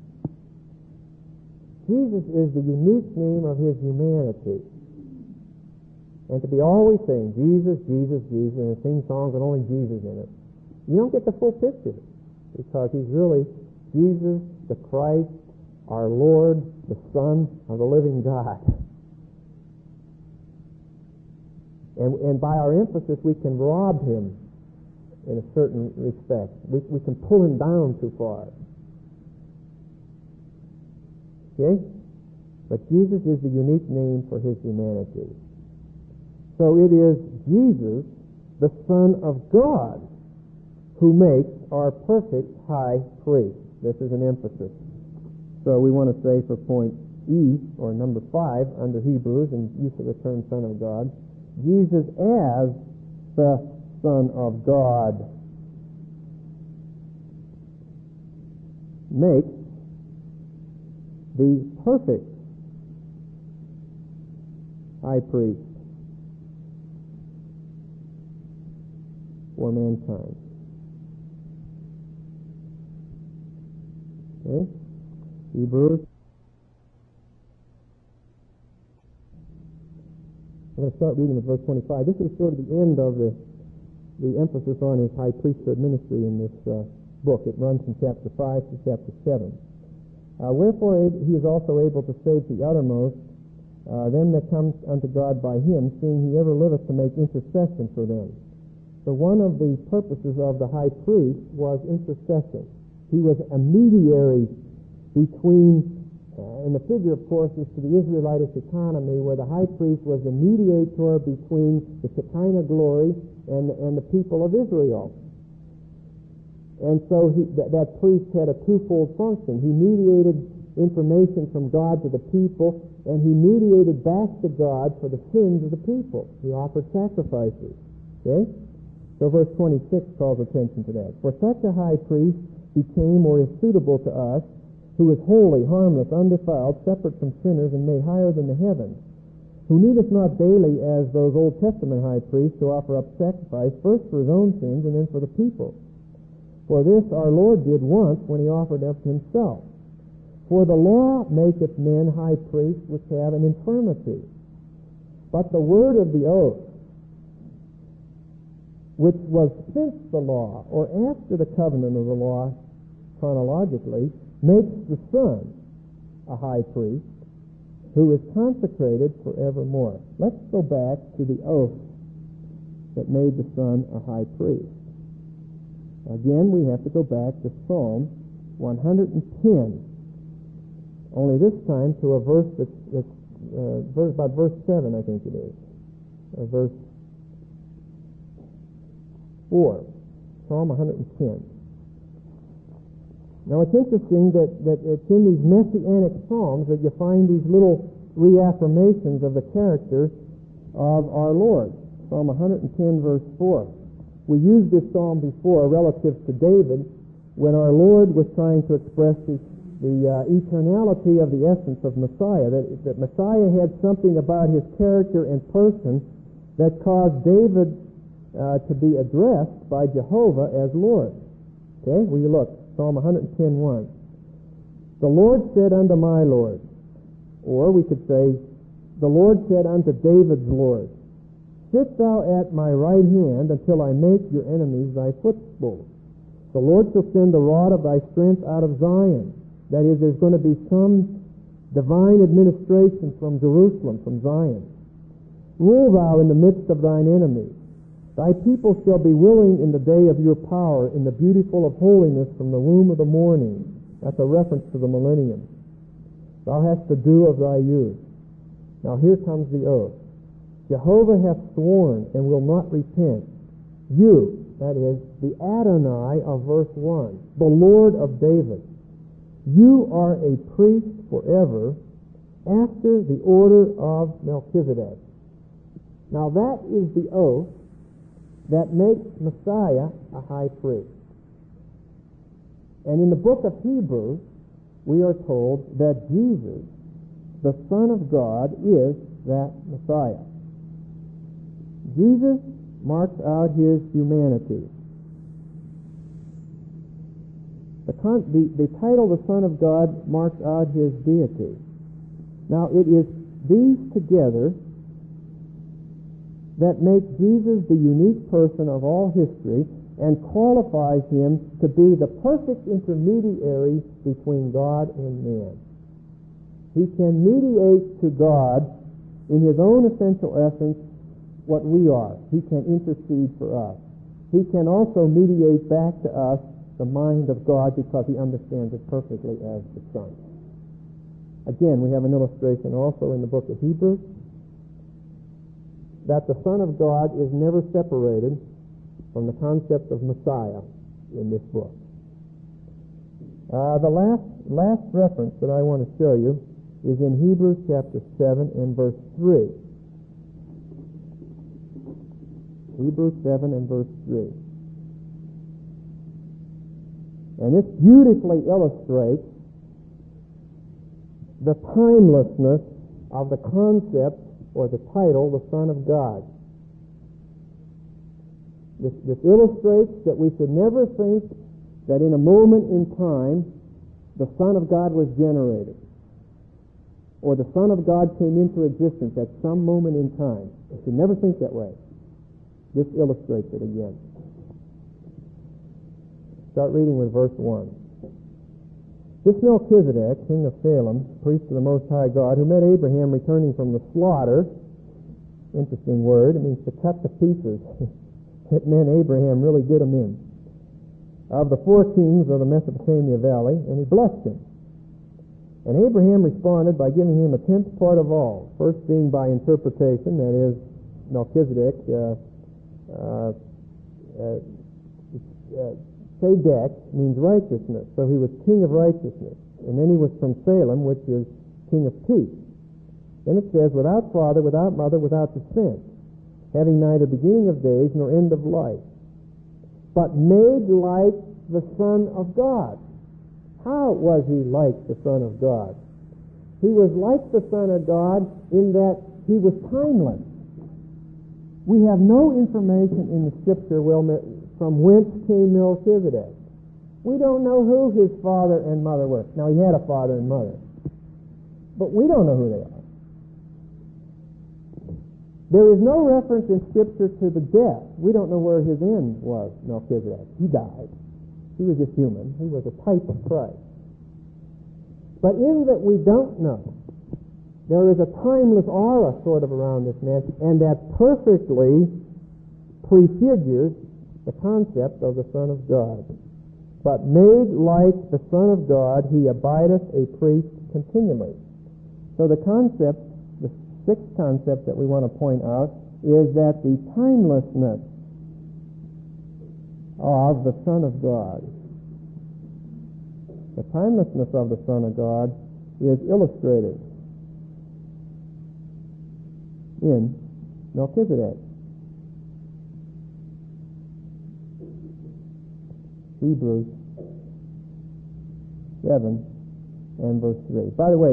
Jesus is the unique name of his humanity. And to be always saying, Jesus, Jesus, Jesus, and sing songs with only Jesus in it, you don't get the full picture, because he's really Jesus, the Christ, our Lord, the Son of the living God. And by our emphasis, we can rob him in a certain respect. We can pull him down too far. Okay? But Jesus is the unique name for his humanity. So it is Jesus, the Son of God, who makes our perfect high priest. This is an emphasis. So we want to say for point E, or number 5, under Hebrews, and use of the term Son of God, Jesus as the Son of God makes the perfect high priest for mankind. Okay? Hebrews. I'm going to start reading at verse 25. This is sort of the end of the emphasis on his high priesthood ministry in this book. It runs from chapter 5 to chapter 7. Wherefore he is also able to save the uttermost them that come unto God by him, seeing he ever liveth to make intercession for them. So one of the purposes of the high priest was intercession. He was a mediator between, and the figure, of course, is to the Israelitish economy, where the high priest was the mediator between the Shekinah glory and the people of Israel. And so that priest had a twofold function. He mediated information from God to the people, and he mediated back to God for the sins of the people. He offered sacrifices. Okay? So verse 26 calls attention to that. For such a high priest became or is suitable to us, who is holy, harmless, undefiled, separate from sinners, and made higher than the heavens, who needeth not daily, as those Old Testament high priests, to offer up sacrifice, first for his own sins and then for the people. For this our Lord did once when he offered up himself. For the law maketh men high priests which have an infirmity. But the word of the oath, which was since the law, or after the covenant of the law chronologically, makes the Son a high priest, who is consecrated forevermore. Let's go back to the oath that made the Son a high priest. Again, we have to go back to Psalm 110, only this time to a verse that's about verse 7, I think it is, or verse 4, Psalm 110. Now, it's interesting that it's in these messianic psalms that you find these little reaffirmations of the character of our Lord. Psalm 110, verse 4. We used this psalm before relative to David when our Lord was trying to express the eternality of the essence of Messiah, that Messiah had something about his character and person that caused David to be addressed by Jehovah as Lord. Okay, will you look? Psalm 110:1. The Lord said unto my Lord, or we could say, the Lord said unto David's Lord, sit thou at my right hand until I make your enemies thy footstool. The Lord shall send the rod of thy strength out of Zion. That is, there's going to be some divine administration from Jerusalem, from Zion. Rule thou in the midst of thine enemies. Thy people shall be willing in the day of your power, in the beautiful of holiness from the womb of the morning. That's a reference to the millennium. Thou hast the dew of thy youth. Now here comes the oath. Jehovah hath sworn and will not repent. You, that is, the Adonai of verse 1, the Lord of David, you are a priest forever after the order of Melchizedek. Now that is the oath that makes Messiah a high priest. And in the book of Hebrews, we are told that Jesus, the Son of God, is that Messiah. Jesus marks out his humanity. The title, the Son of God, marks out his deity. Now, it is these together that make Jesus the unique person of all history and qualifies him to be the perfect intermediary between God and man. He can mediate to God in his own essential essence what we are. He can intercede for us. He can also mediate back to us the mind of God because he understands it perfectly as the Son. Again, we have an illustration also in the book of Hebrews that the Son of God is never separated from the concept of Messiah in this book. The last reference that I want to show you is in Hebrews chapter 7 and verse 3. Hebrews 7 and verse 3. And this beautifully illustrates the timelessness of the concept or the title, the Son of God. This illustrates that we should never think that in a moment in time the Son of God was generated, or the Son of God came into existence at some moment in time. We should never think that way. This illustrates it again. Start reading with verse 1. This Melchizedek, king of Salem, priest of the Most High God, who met Abraham returning from the slaughter, interesting word, it means to cut to pieces. It meant Abraham really did him in, of the 4 kings of the Mesopotamia valley, and he blessed him. And Abraham responded by giving him a 10th part of all, first being by interpretation, that is, Melchizedek, Sadek means righteousness, so he was king of righteousness. And then he was from Salem, which is king of peace. Then it says, without father, without mother, without descent, having neither beginning of days nor end of life, but made like the Son of God. How was he like the Son of God? He was like the Son of God in that he was timeless. We have no information in the Scripture from whence came Melchizedek. We don't know who his father and mother were. Now, he had a father and mother, but we don't know who they are. There is no reference in Scripture to the death. We don't know where his end was, Melchizedek. He died. He was just human. He was a type of Christ. But in that we don't know, there is a timeless aura sort of around this man, and that perfectly prefigures the concept of the Son of God. But made like the Son of God, he abideth a priest continually. So the concept, the 6th concept that we want to point out, is that the timelessness of the Son of God, the timelessness of the Son of God is illustrated in Melchizedek. Hebrews 7 and verse 3. By the way,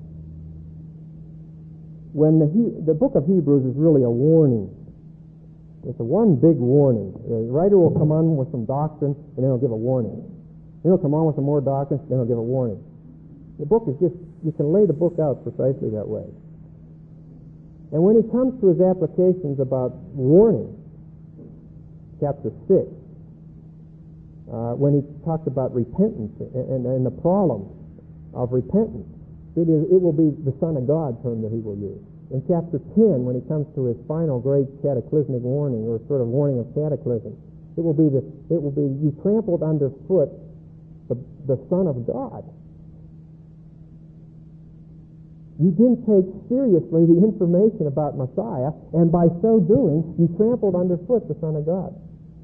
when the book of Hebrews is really a warning. It's a one big warning. The writer will come on with some doctrine, and then he'll give a warning. Then he'll come on with some more doctrine, then he'll give a warning. The book is just, you can lay the book out precisely that way. And when he comes to his applications about warning, chapter 6, when he talks about repentance and the problem of repentance, it will be the Son of God term that he will use. In chapter 10, when he comes to his final great cataclysmic warning, or sort of warning of cataclysm, it will be you trampled underfoot the Son of God. You didn't take seriously the information about Messiah, and by so doing, you trampled underfoot the Son of God.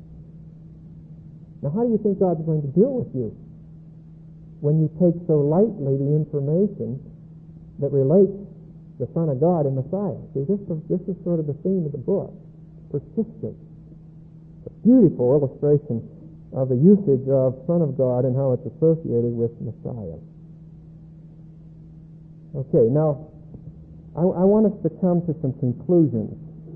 Now, how do you think God's going to deal with you when you take so lightly the information that relates the Son of God and Messiah? See, this is sort of the theme of the book. Persistence. A beautiful illustration of the usage of Son of God and how it's associated with Messiah. Okay, now, I want us to come to some conclusions.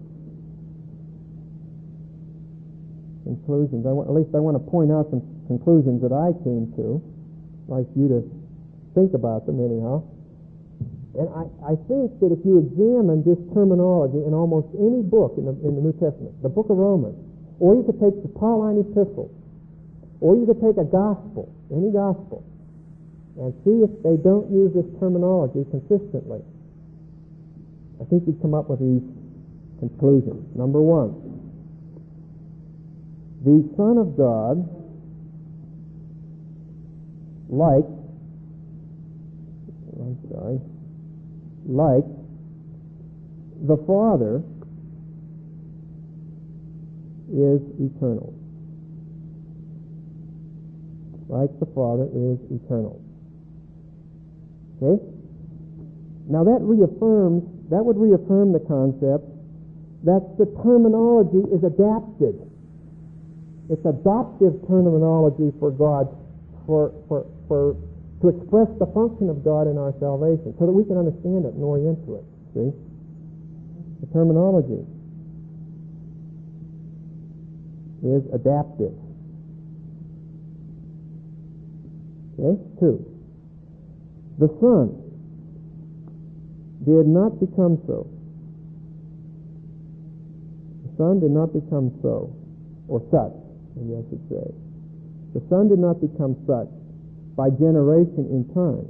At least I want to point out some conclusions that I came to. I'd like you to think about them anyhow. And I think that if you examine this terminology in almost any book in the New Testament, the book of Romans, or you could take the Pauline epistles, or you could take a gospel, any gospel, and see if they don't use this terminology consistently, I think you'd come up with these conclusions. Number 1, the Son of God, like like the Father is eternal. Like the Father is eternal. Okay? Now that would reaffirm the concept that the terminology is adapted. It's adoptive terminology for God to express the function of God in our salvation so that we can understand it and orient to it. See? The terminology is adaptive. Okay? 2. The Son did not become so. The Son did not become so, or such, maybe I should say. The Son did not become such by generation in time.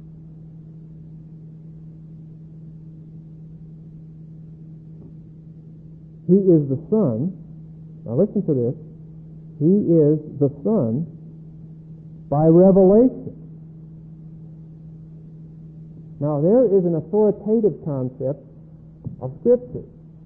He is the Son. Now listen to this. He is the Son by revelation. Now there is an authoritative concept of Scripture.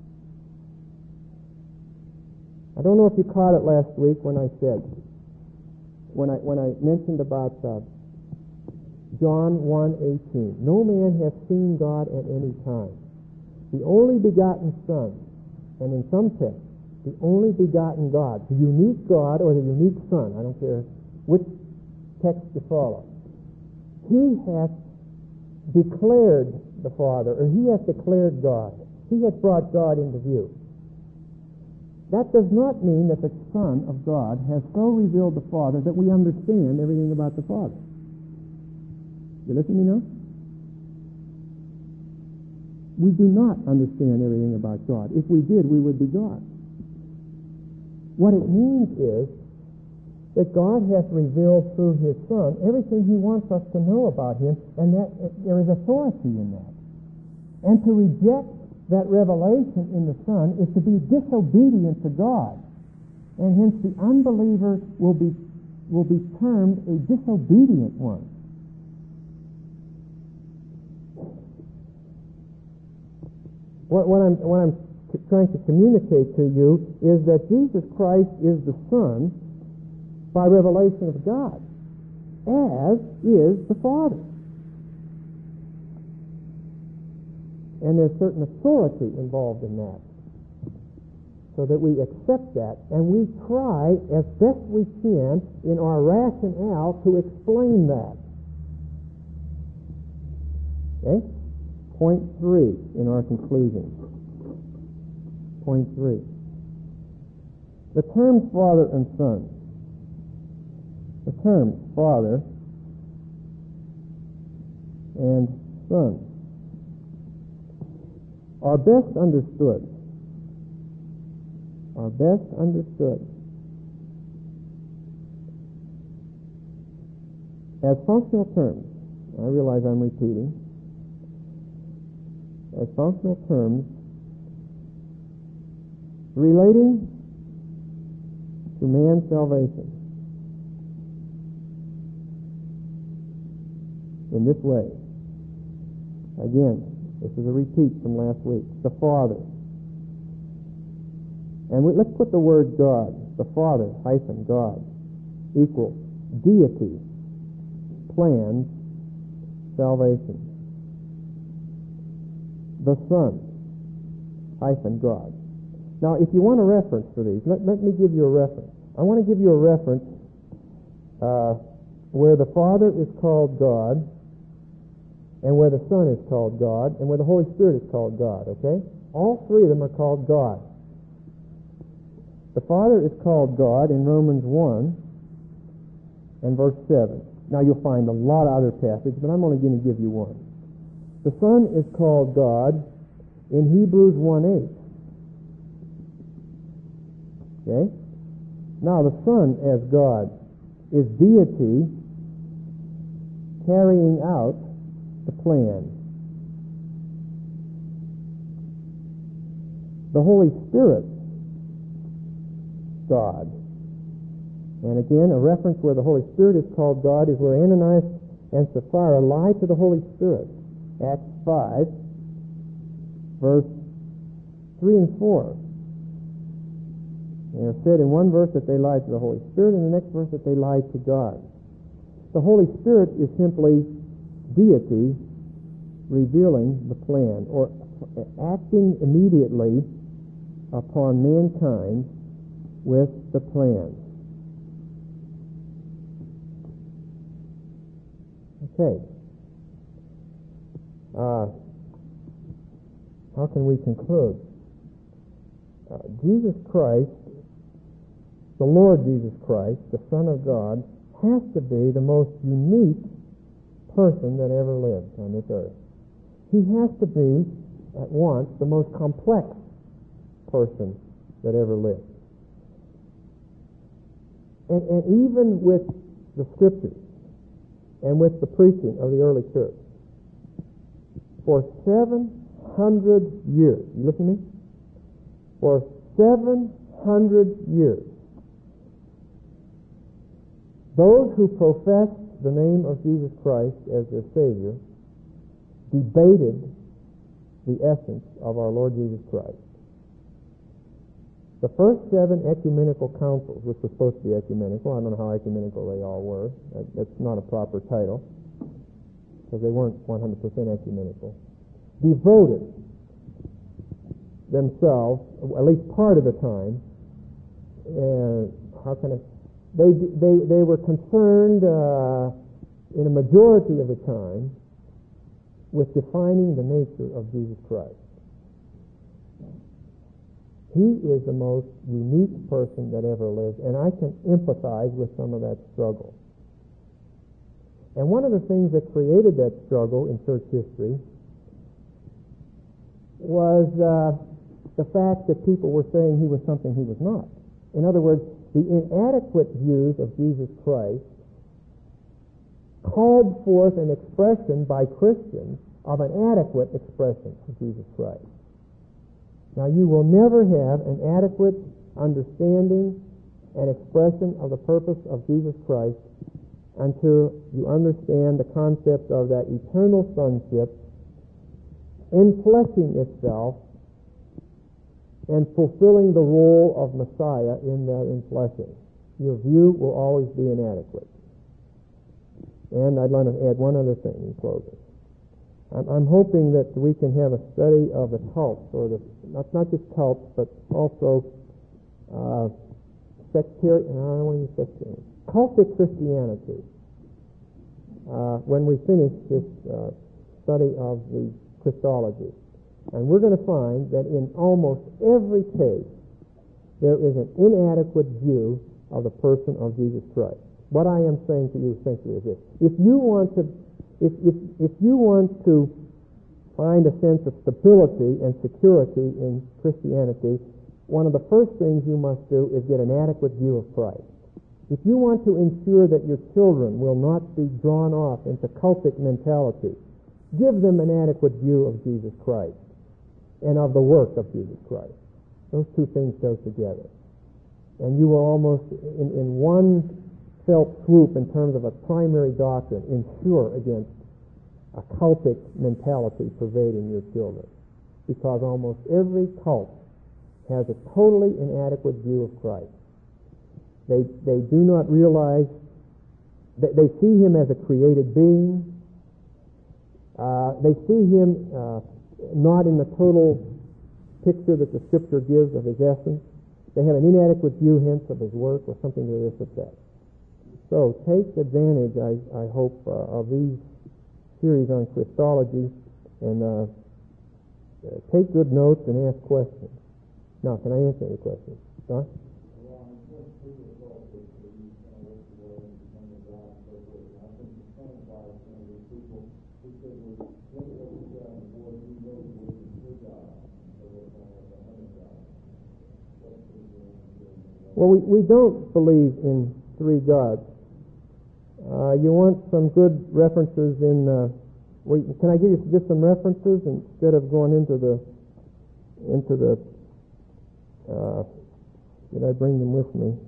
I don't know if you caught it last week when I said, when I mentioned about John 1:18. No man hath seen God at any time. The only begotten Son, and in some texts, the only begotten God, the unique God or the unique Son, I don't care which text you follow. He hath declared the Father, or he hath declared God. He hath brought God into view. That does not mean that the Son of God has so revealed the Father that we understand everything about the Father. You listen to me now? We do not understand everything about God. If we did, we would be God. What it means is that God hath revealed through His Son everything He wants us to know about Him, and that there is authority in that. And to reject that revelation in the Son is to be disobedient to God. And hence the unbeliever will be termed a disobedient one. What I'm trying to communicate to you is that Jesus Christ is the Son by revelation of God, as is the Father. And there's certain authority involved in that, so that we accept that, and we try as best we can in our rationale to explain that. Okay? Point 3 in our conclusion. Point 3. The terms Father and Son. The terms Father and Son are best understood as functional terms. I realize I'm repeating. As functional terms relating to man's salvation in this way. Again, this is a repeat from last week. The Father. And let's put the word God, the Father hyphen God, equals deity, plans, salvation. The Son hyphen God. Now, if you want a reference for these, let me give you a reference. I want to give you a reference where the Father is called God, and where the Son is called God, and where the Holy Spirit is called God, okay? All three of them are called God. The Father is called God in Romans 1 and verse 7. Now you'll find a lot of other passages, but I'm only going to give you one. The Son is called God in Hebrews 1:8. Okay? Now the Son as God is deity carrying out the plan. The Holy Spirit, God. And again, a reference where the Holy Spirit is called God is where Ananias and Sapphira lied to the Holy Spirit Acts 5, verse 3 and 4. And it said in one verse that they lied to the Holy Spirit, and the next verse that they lied to God. The Holy Spirit is simply deity revealing the plan, or acting immediately upon mankind with the plan. Okay. How can we conclude? Jesus Christ, the Lord Jesus Christ, the Son of God, has to be the most unique person that ever lived on this earth. He has to be, at once, the most complex person that ever lived. And even with the Scriptures and with the preaching of the early church, for 700 years, you listen to me? For 700 years, those who professed the name of Jesus Christ as their Savior debated the essence of our Lord Jesus Christ. The first 7 ecumenical councils, which were supposed to be ecumenical, I don't know how ecumenical they all were. That's not a proper title, because they weren't 100% ecumenical, devoted themselves, at least part of the time, they were concerned in a majority of the time with defining the nature of Jesus Christ. He is the most unique person that ever lived, and I can empathize with some of that struggle. And one of the things that created that struggle in church history was the fact that people were saying he was something he was not. In other words, the inadequate views of Jesus Christ called forth an expression by Christians of an adequate expression of Jesus Christ. Now, you will never have an adequate understanding and expression of the purpose of Jesus Christ until you understand the concept of that eternal sonship enfleshing itself and fulfilling the role of Messiah in that enfleshing. Your view will always be inadequate. And I'd like to add one other thing in closing. I'm hoping that we can have a study of the cults, or not just cults, but also cultic Christianity. When we finish this study of the Christology. And we're going to find that in almost every case, there is an inadequate view of the person of Jesus Christ. What I am saying to you essentially is this: if you want to find a sense of stability and security in Christianity, one of the first things you must do is get an adequate view of Christ. If you want to ensure that your children will not be drawn off into cultic mentality, give them an adequate view of Jesus Christ and of the work of Jesus Christ. Those two things go together. And you will almost, in one felt swoop in terms of a primary doctrine, insure against a cultic mentality pervading your children. Because almost every cult has a totally inadequate view of Christ. They do not realize that they see him as a created being. They see him not in the total picture that the Scripture gives of his essence. They have an inadequate view, hence, of his work, or something to this effect. So take advantage, I hope, of these series on Christology, and take good notes and ask questions. Now, can I answer any questions? Don? Well, we don't believe in 3 gods. You want some good references in... can I give you just some references instead of going into the... did I bring them with me?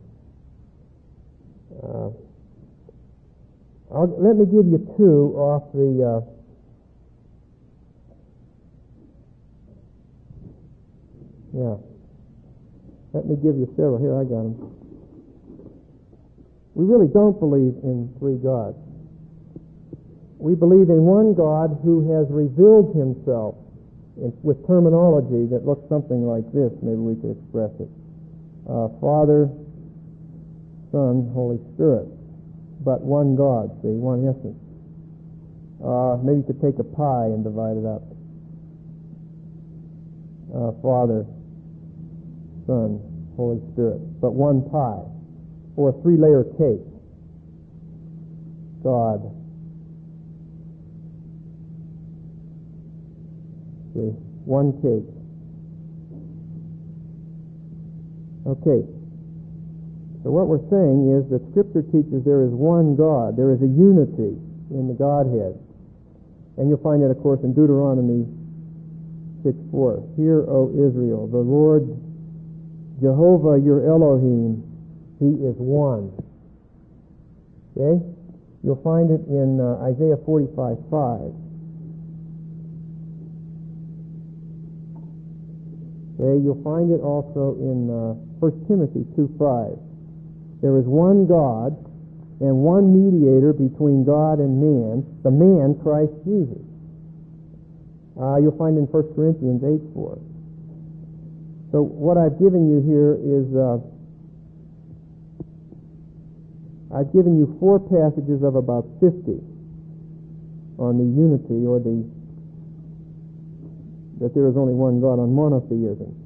Let me give you 2 off the Yeah. Let me give you several. Here, I got them. We really don't believe in three gods. We believe in one God who has revealed himself with terminology that looks something like this. Maybe we could express it. Father, Son, Holy Spirit. But one God, see, one essence. Maybe you could take a pie and divide it up. Father, Son, Holy Spirit. But one pie. Or a three-layer cake. God. See, one cake. Okay. So what we're saying is that Scripture teaches there is one God. There is a unity in the Godhead. And you'll find that, of course, in Deuteronomy 6:4. Hear, O Israel, the Lord Jehovah your Elohim, He is one. Okay? You'll find it in Isaiah 45:5. Okay? You'll find it also in 1 Timothy 2:5. There is one God and one mediator between God and man, the man Christ Jesus. You'll find in 1 Corinthians 8:4. So what I've given you here is I've given you 4 passages of about 50 on the unity or that there is only one God, on monotheism.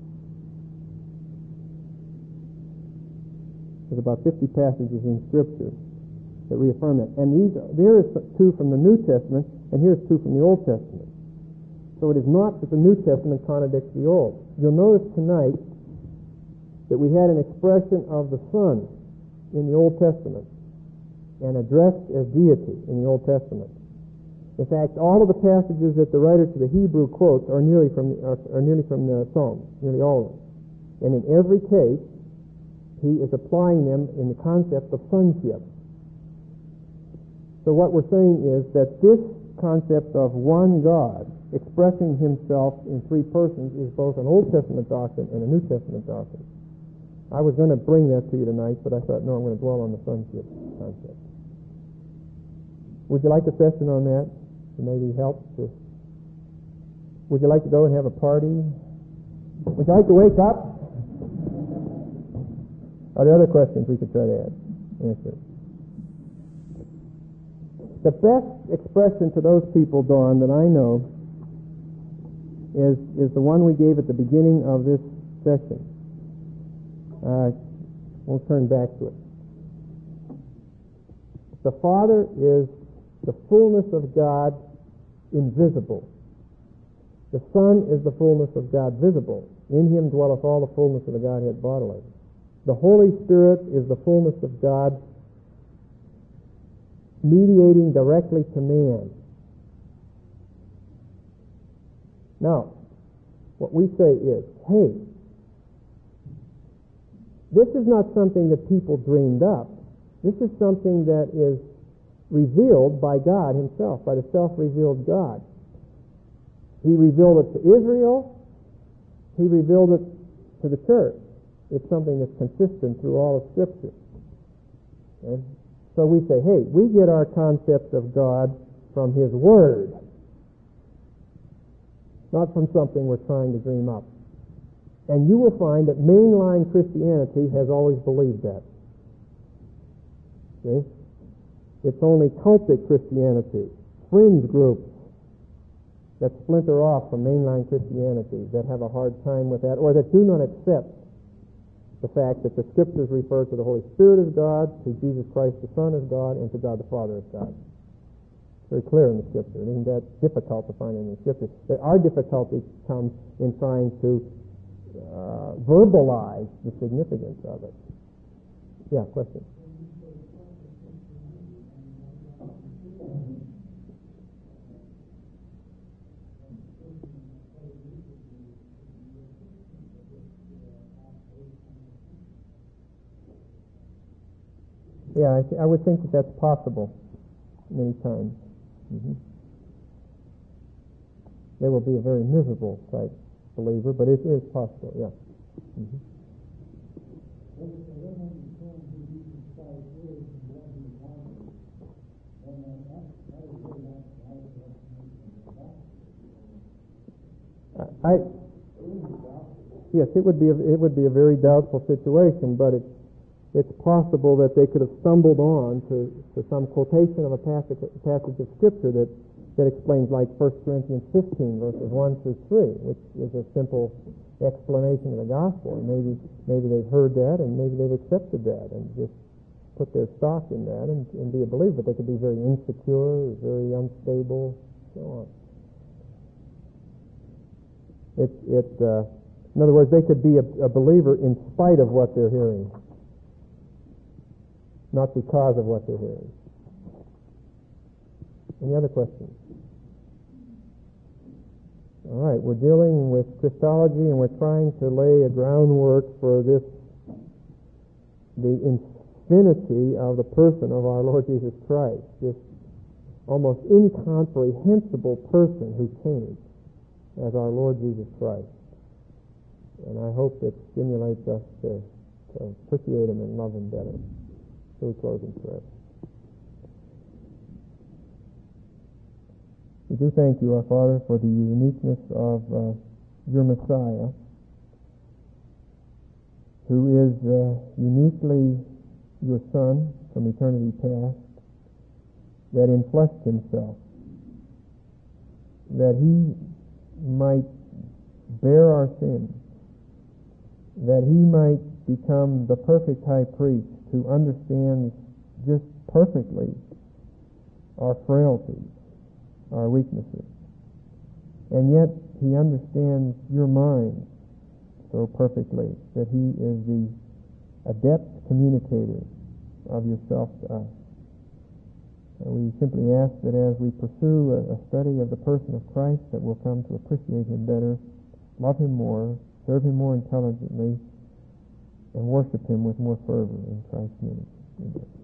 There's about 50 passages in Scripture that reaffirm that. And there is 2 from the New Testament, and here's 2 from the Old Testament. So it is not that the New Testament contradicts the Old. You'll notice tonight that we had an expression of the Son in the Old Testament and addressed as deity in the Old Testament. In fact, all of the passages that the writer to the Hebrew quotes are nearly from the Psalms, nearly all of them. And in every case, he is applying them in the concept of sonship. So what we're saying is that this concept of one God expressing himself in 3 persons is both an Old Testament doctrine and a New Testament doctrine. I was going to bring that to you tonight, but I thought, no, I'm going to dwell on the sonship concept. Would you like a session on that? To maybe help? Would you like to go and have a party? Would you like to wake up? Are there other questions we could try to answer? The best expression to those people, Dawn, that I know is the one we gave at the beginning of this session. We'll turn back to it. The Father is the fullness of God invisible. The Son is the fullness of God visible. In him dwelleth all the fullness of the Godhead bodily. The Holy Spirit is the fullness of God mediating directly to man. Now, what we say is, hey, this is not something that people dreamed up. This is something that is revealed by God himself, by the self-revealed God. He revealed it to Israel. He revealed it to the church. It's something that's consistent through all of Scripture. Okay? So we say, hey, we get our concept of God from His Word, not from something we're trying to dream up. And you will find that mainline Christianity has always believed that. See? It's only cultic Christianity, fringe groups that splinter off from mainline Christianity that have a hard time with that, or that do not accept the fact that the Scriptures refer to the Holy Spirit as God, to Jesus Christ the Son as God, and to God the Father as God. It's very clear in the Scripture. It isn't that difficult to find in the Scripture. Our difficulty comes in trying to verbalize the significance of it. Yeah, question? Yeah, I would think that that's possible many times. Mm-hmm. There will be a very miserable type believer, but it is possible, yeah. Mm-hmm. Yes, it would be a very doubtful situation, but it's possible that they could have stumbled on to some quotation of a passage of Scripture that explains, like 1 Corinthians 15, verses 1 through 3, which is a simple explanation of the gospel. And maybe they've heard that, and maybe they've accepted that, and just put their stock in that and be a believer. But they could be very insecure, very unstable, so on. In other words, they could be a believer in spite of what they're hearing, not because of what they're hearing. Any other questions? All right, we're dealing with Christology, and we're trying to lay a groundwork for the infinity of the person of our Lord Jesus Christ, this almost incomprehensible person who came as our Lord Jesus Christ. And I hope it stimulates us to appreciate Him and love Him better. So we close in prayer. We do thank you, our Father, for the uniqueness of your Messiah, who is uniquely your Son from eternity past, that enfleshed Himself, that He might bear our sins, that He might become the perfect high priest who understands just perfectly our frailties, our weaknesses. And yet He understands your mind so perfectly that He is the adept communicator of yourself to us. And we simply ask that as we pursue a study of the person of Christ, that we'll come to appreciate Him better, love Him more, serve Him more intelligently, and worship Him with more fervor in Christ's name. Amen.